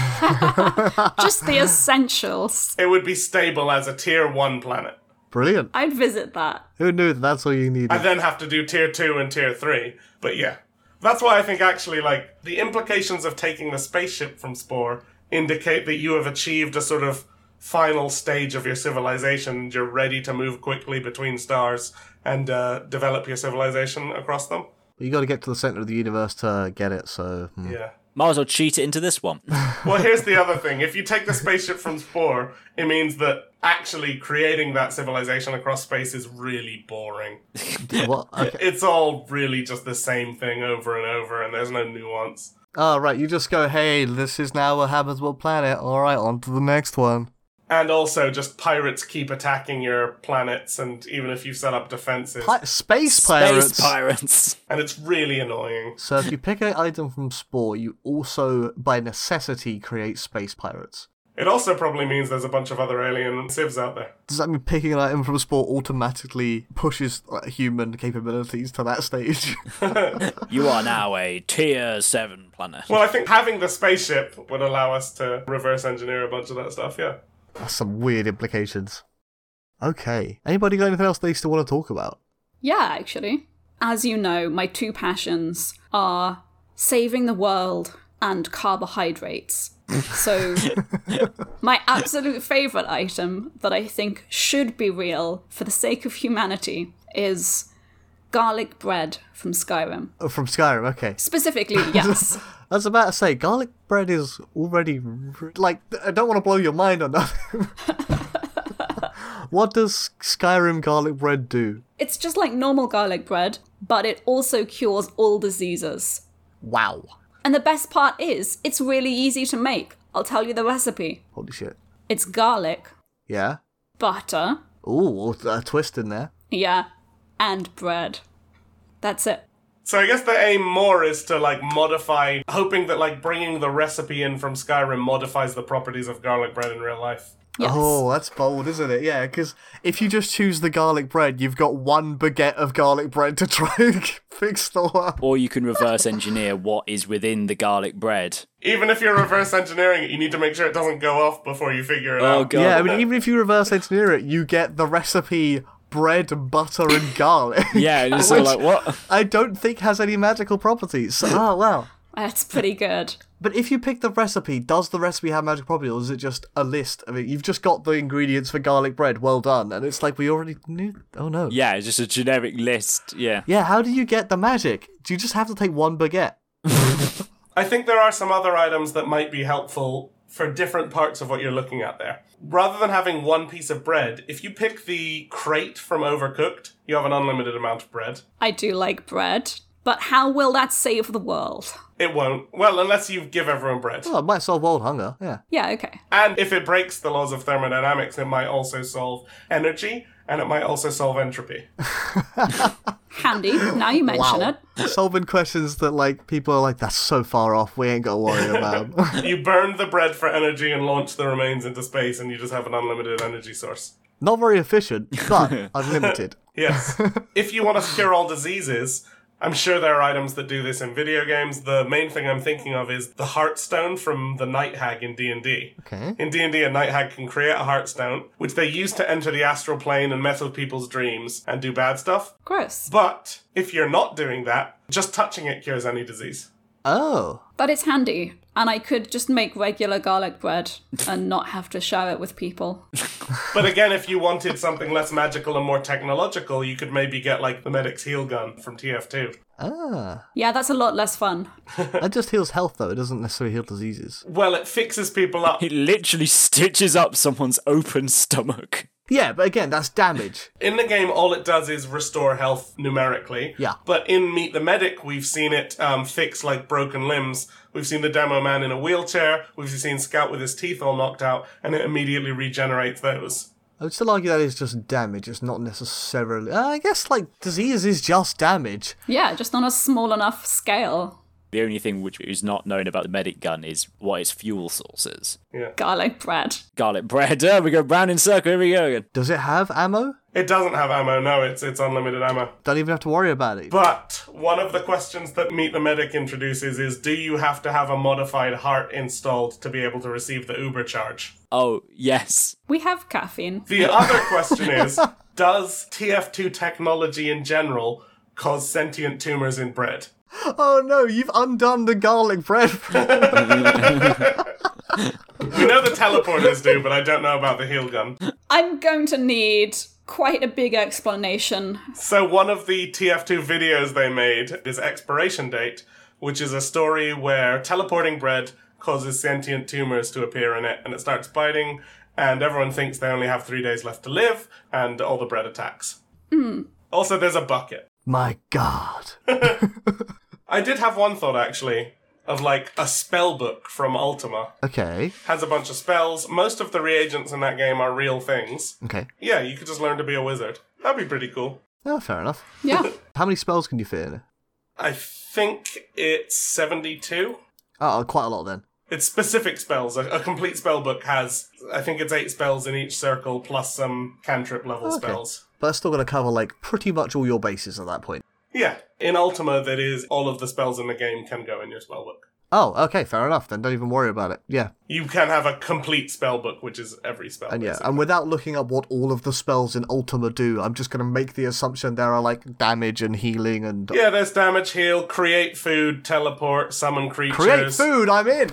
Just the essentials. It would be stable as a tier one planet. Brilliant. I'd visit that. Who knew that that's all you needed? I then have to do tier two and tier three. But yeah. That's why I think actually, like, the implications of taking the spaceship from Spore indicate that you have achieved a sort of final stage of your civilization and you're ready to move quickly between stars and uh, develop your civilization across them. You got to get to the center of the universe to get it, so... Hmm. Yeah. Might as well cheat it into this one. Well, here's the other thing. If you take the spaceship from Spore, it means that actually creating that civilization across space is really boring. What? Okay. It's all really just the same thing over and over, and there's no nuance. Oh, right, you just go, hey, this is now a habitable planet. All right, on to the next one. And also, just pirates keep attacking your planets, and even if you set up defenses. Pi- space pirates! Space pirates. And it's really annoying. So if you pick an item from Spore, you also, by necessity, create space pirates. It also probably means there's a bunch of other alien civs out there. Does that mean picking an item from Spore automatically pushes like, human capabilities to that stage? You are now a tier seven planet. Well, I think having the spaceship would allow us to reverse engineer a bunch of that stuff, yeah. That's some weird implications. Okay. Anybody got anything else they still want to talk about? Yeah, actually. As you know, my two passions are saving the world and carbohydrates. So, my absolute favourite item that I think should be real for the sake of humanity is garlic bread from Skyrim. Oh, from Skyrim, okay. Specifically, yes. I was about to say, garlic bread is already... Like, I don't want to blow your mind on nothing. What does Skyrim garlic bread do? It's just like normal garlic bread, but it also cures all diseases. Wow. And the best part is, it's really easy to make. I'll tell you the recipe. Holy shit. It's garlic, Yeah? butter, Ooh, a twist in there. yeah, and bread. That's it. So I guess the aim more is to, like, modify, hoping that, like, bringing the recipe in from Skyrim modifies the properties of garlic bread in real life. Yes. Oh, that's bold, isn't it? Yeah, because if you just choose the garlic bread, you've got one baguette of garlic bread to try and fix the world. Or you can reverse engineer what is within the garlic bread. Even if you're reverse engineering it, you need to make sure it doesn't go off before you figure it Oh, out. God. Yeah, I mean, even if you reverse engineer it, you get the recipe bread, butter, and garlic. Yeah, and it's all like, what? I don't think has any magical properties. Oh, wow. That's pretty good. But if you pick the recipe, does the recipe have magic properties, or is it just a list? I mean, you've just got the ingredients for garlic bread, well done, and it's like we already knew. Oh no. Yeah, it's just a generic list, yeah. Yeah, how do you get the magic? Do you just have to take one baguette? I think there are some other items that might be helpful for different parts of what you're looking at there. Rather than having one piece of bread, if you pick the crate from Overcooked, you have an unlimited amount of bread. I do like bread, but how will that save the world? It won't. Well, unless you give everyone bread. Oh, it might solve world hunger, yeah. Yeah, okay. And if it breaks the laws of thermodynamics, it might also solve energy, and it might also solve entropy. Handy, now you mention Wow. it. Solving questions that, like, people are like, that's so far off, we ain't got to worry about. You burn the bread for energy and launch the remains into space, and you just have an unlimited energy source. Not very efficient, but unlimited. Yes. If you want to cure all diseases, I'm sure there are items that do this in video games. The main thing I'm thinking of is the Heartstone from the Night Hag in D and D. Okay. In D and D, a Night Hag can create a Heartstone, which they use to enter the astral plane and mess with people's dreams and do bad stuff. Gross. But if you're not doing that, just touching it cures any disease. Oh. But it's handy, and I could just make regular garlic bread and not have to share it with people. But again, if you wanted something less magical and more technological, you could maybe get like the Medic's heal gun from T F two. Ah. Yeah, that's a lot less fun. That just heals health, though. It doesn't necessarily heal diseases. Well, it fixes people up. It literally stitches up someone's open stomach. Yeah, but again, that's damage. In the game, all it does is restore health numerically. Yeah. But in Meet the Medic, we've seen it um, fix like broken limbs. We've seen the demo man in a wheelchair. We've seen Scout with his teeth all knocked out, and it immediately regenerates those. I would still argue that is just damage. It's not necessarily... Uh, I guess, like, disease is just damage. Yeah, just on a small enough scale. The only thing which is not known about the medic gun is what its fuel source is. Yeah. Garlic bread. Garlic bread. There we go, round in circle. Here we go again. Does it have ammo? It doesn't have ammo, no, it's it's unlimited ammo. Don't even have to worry about it. But one of the questions that Meet the Medic introduces is, do you have to have a modified heart installed to be able to receive the Uber charge? Oh, yes. We have caffeine. The other question is, does T F two technology in general cause sentient tumors in bread? Oh no, you've undone the garlic bread. We know the teleporters do, but I don't know about the heal gun. I'm going to need quite a big explanation. So one of the T F two videos they made is Expiration Date, which is a story where teleporting bread causes sentient tumors to appear in it, and it starts biting, and everyone thinks they only have three days left to live, and all the bread attacks. Mm. Also, there's a bucket. My god. I did have one thought, actually, of like a spell book from Ultima. Okay. Has a bunch of spells. Most of the reagents in that game are real things. Okay. Yeah, you could just learn to be a wizard. That'd be pretty cool. Oh, fair enough. Yeah. How many spells can you fit in? I think it's seventy-two. Oh, quite a lot then. It's specific spells. A, a complete spell book has, I think it's eight spells in each circle, plus some cantrip level Okay. spells. But that's still going to cover, like, pretty much all your bases at that point. Yeah. In Ultima, that is, all of the spells in the game can go in your spell book. Oh, okay, fair enough. Then don't even worry about it. Yeah. You can have a complete spell book, which is every spell. And yeah, basically. and without looking up what all of the spells in Ultima do, I'm just going to make the assumption there are, like, damage and healing and... Yeah, there's damage, heal, create food, teleport, summon creatures. Create food, I'm in!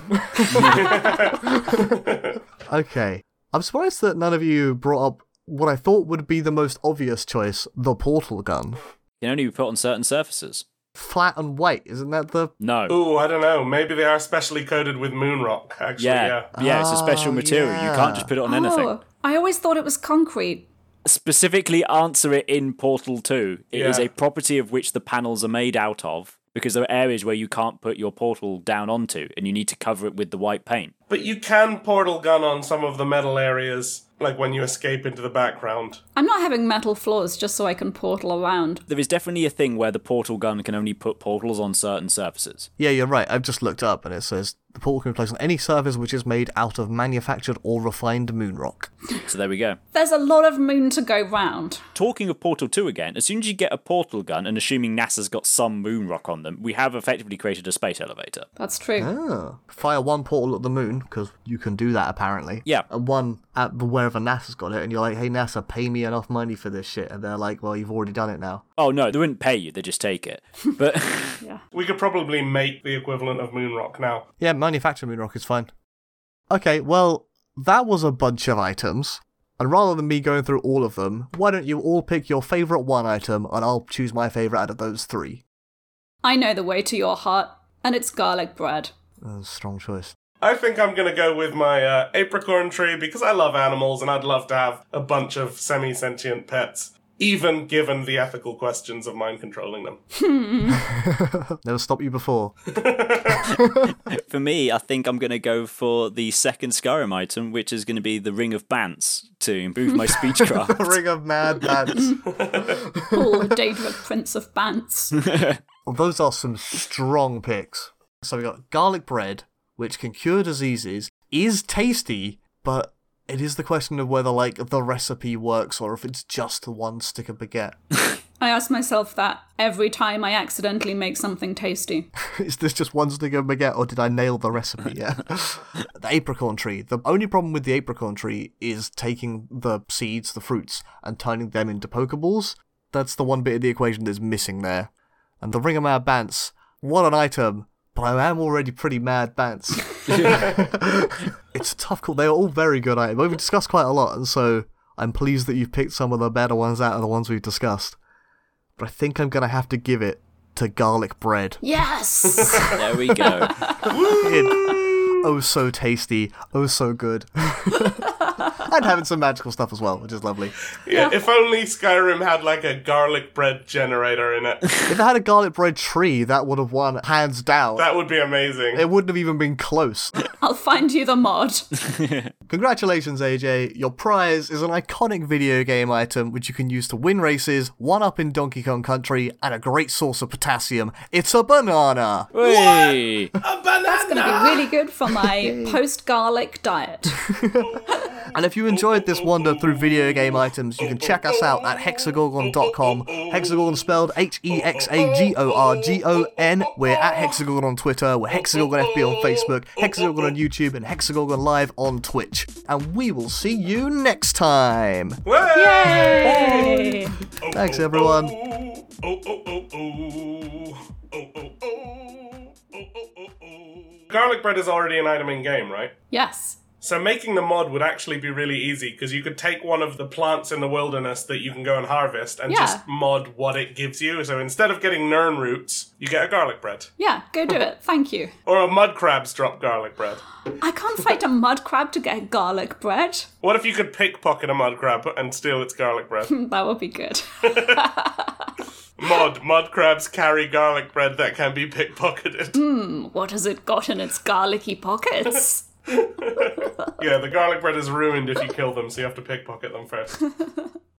Okay. I'm surprised that none of you brought up what I thought would be the most obvious choice, the portal gun. Can only be put on certain surfaces. Flat and white, isn't that the... No. Ooh, I don't know. Maybe they are specially coated with moonrock, actually, yeah. yeah. Yeah, it's a special Oh, material. You can't yeah. just put it on anything. Oh, I always thought it was concrete. Specifically answer it in Portal two. It is Yeah. a property of which the panels are made out of, because there are areas where you can't put your portal down onto, and you need to cover it with the white paint. But you can portal gun on some of the metal areas, like when you escape into the background. I'm not having metal floors just so I can portal around. There is definitely a thing where the portal gun can only put portals on certain surfaces. Yeah, you're right. I've just looked up and it says the portal can be placed on any surface which is made out of manufactured or refined moon rock. So there we go. There's a lot of moon to go round. Talking of Portal two again, as soon as you get a portal gun, and assuming NASA's got some moon rock on them, we have effectively created a space elevator. That's true. Oh. Fire one portal at the moon, because you can do that apparently. Yeah. And one at the wherever NASA's got it, and you're like, hey NASA, pay me enough money for this shit. And they're like, well, you've already done it now. Oh no, they wouldn't pay you, they just take it. But Yeah. We could probably make the equivalent of moonrock now. Yeah, manufactured moon rock is fine. Okay, well, that was a bunch of items. And rather than me going through all of them, why don't you all pick your favourite one item, and I'll choose my favourite out of those three. I know the way to your heart, and it's garlic bread. Uh, strong choice. I think I'm going to go with my uh, apricorn tree because I love animals and I'd love to have a bunch of semi-sentient pets. even given the ethical questions of mind controlling them. Never stopped you before. For me, I think I'm going to go for the second Skyrim item, which is going to be the Ring of Bants to improve my speechcraft. Ring of Mad Bants. Oh, Daedric Prince of Bants. Well, those are some strong picks. So we got garlic bread, which can cure diseases, is tasty, but it is the question of whether, like, the recipe works or if it's just one stick of baguette. I ask myself that every time I accidentally make something tasty. Is this just one stick of baguette, or did I nail the recipe? Yeah. The apricorn tree. The only problem with the apricorn tree is taking the seeds, the fruits, and turning them into Pokeballs. That's the one bit of the equation that's missing there. And the Ring of Mad Bants, what an item, but I am already pretty mad Bants. It's a tough call. They are all very good items. We've discussed quite a lot, and so I'm pleased that you've picked some of the better ones out of the ones we've discussed. But I think I'm going to have to give it to garlic bread. Yes! There we go. It, oh, so tasty. Oh, so good. And having some magical stuff as well, which is lovely. Yeah, if only Skyrim had like a garlic bread generator in it. If it had a garlic bread tree, that would have won hands down. That would be amazing. It wouldn't have even been close. I'll find you the mod. Congratulations, A J. Your prize is an iconic video game item which you can use to win races, one up in Donkey Kong Country, and a great source of potassium. It's a banana! Hey! A banana! It's going to be really good for my post-garlic diet. And if you enjoyed this wander through video game items, you can check us out at hexagorgon dot com. Hexagorgon spelled H E X A G O R G O N. We're at Hexagorgon on Twitter, we're Hexagorgon F B on Facebook, Hexagorgon on YouTube, and Hexagorgon Live on Twitch. And we will see you next time. Yay! Thanks, everyone. Oh, oh, oh, oh, oh. Oh, oh, oh. Oh, oh, oh, oh. Garlic bread is already an item in game, right? Yes. So making the mod would actually be really easy, because you could take one of the plants in the wilderness that you can go and harvest and Yeah. just mod what it gives you. So instead of getting nern roots, you get a garlic bread. Yeah, go do it. Thank you. Or a mud crabs drop garlic bread. I can't fight a mud crab to get garlic bread. What if you could pickpocket a mud crab and steal its garlic bread? That would be good. Mod, mud crabs carry garlic bread that can be pickpocketed. What has it got in its garlicky pockets? Yeah, the garlic bread is ruined if you kill them, so you have to pickpocket them first.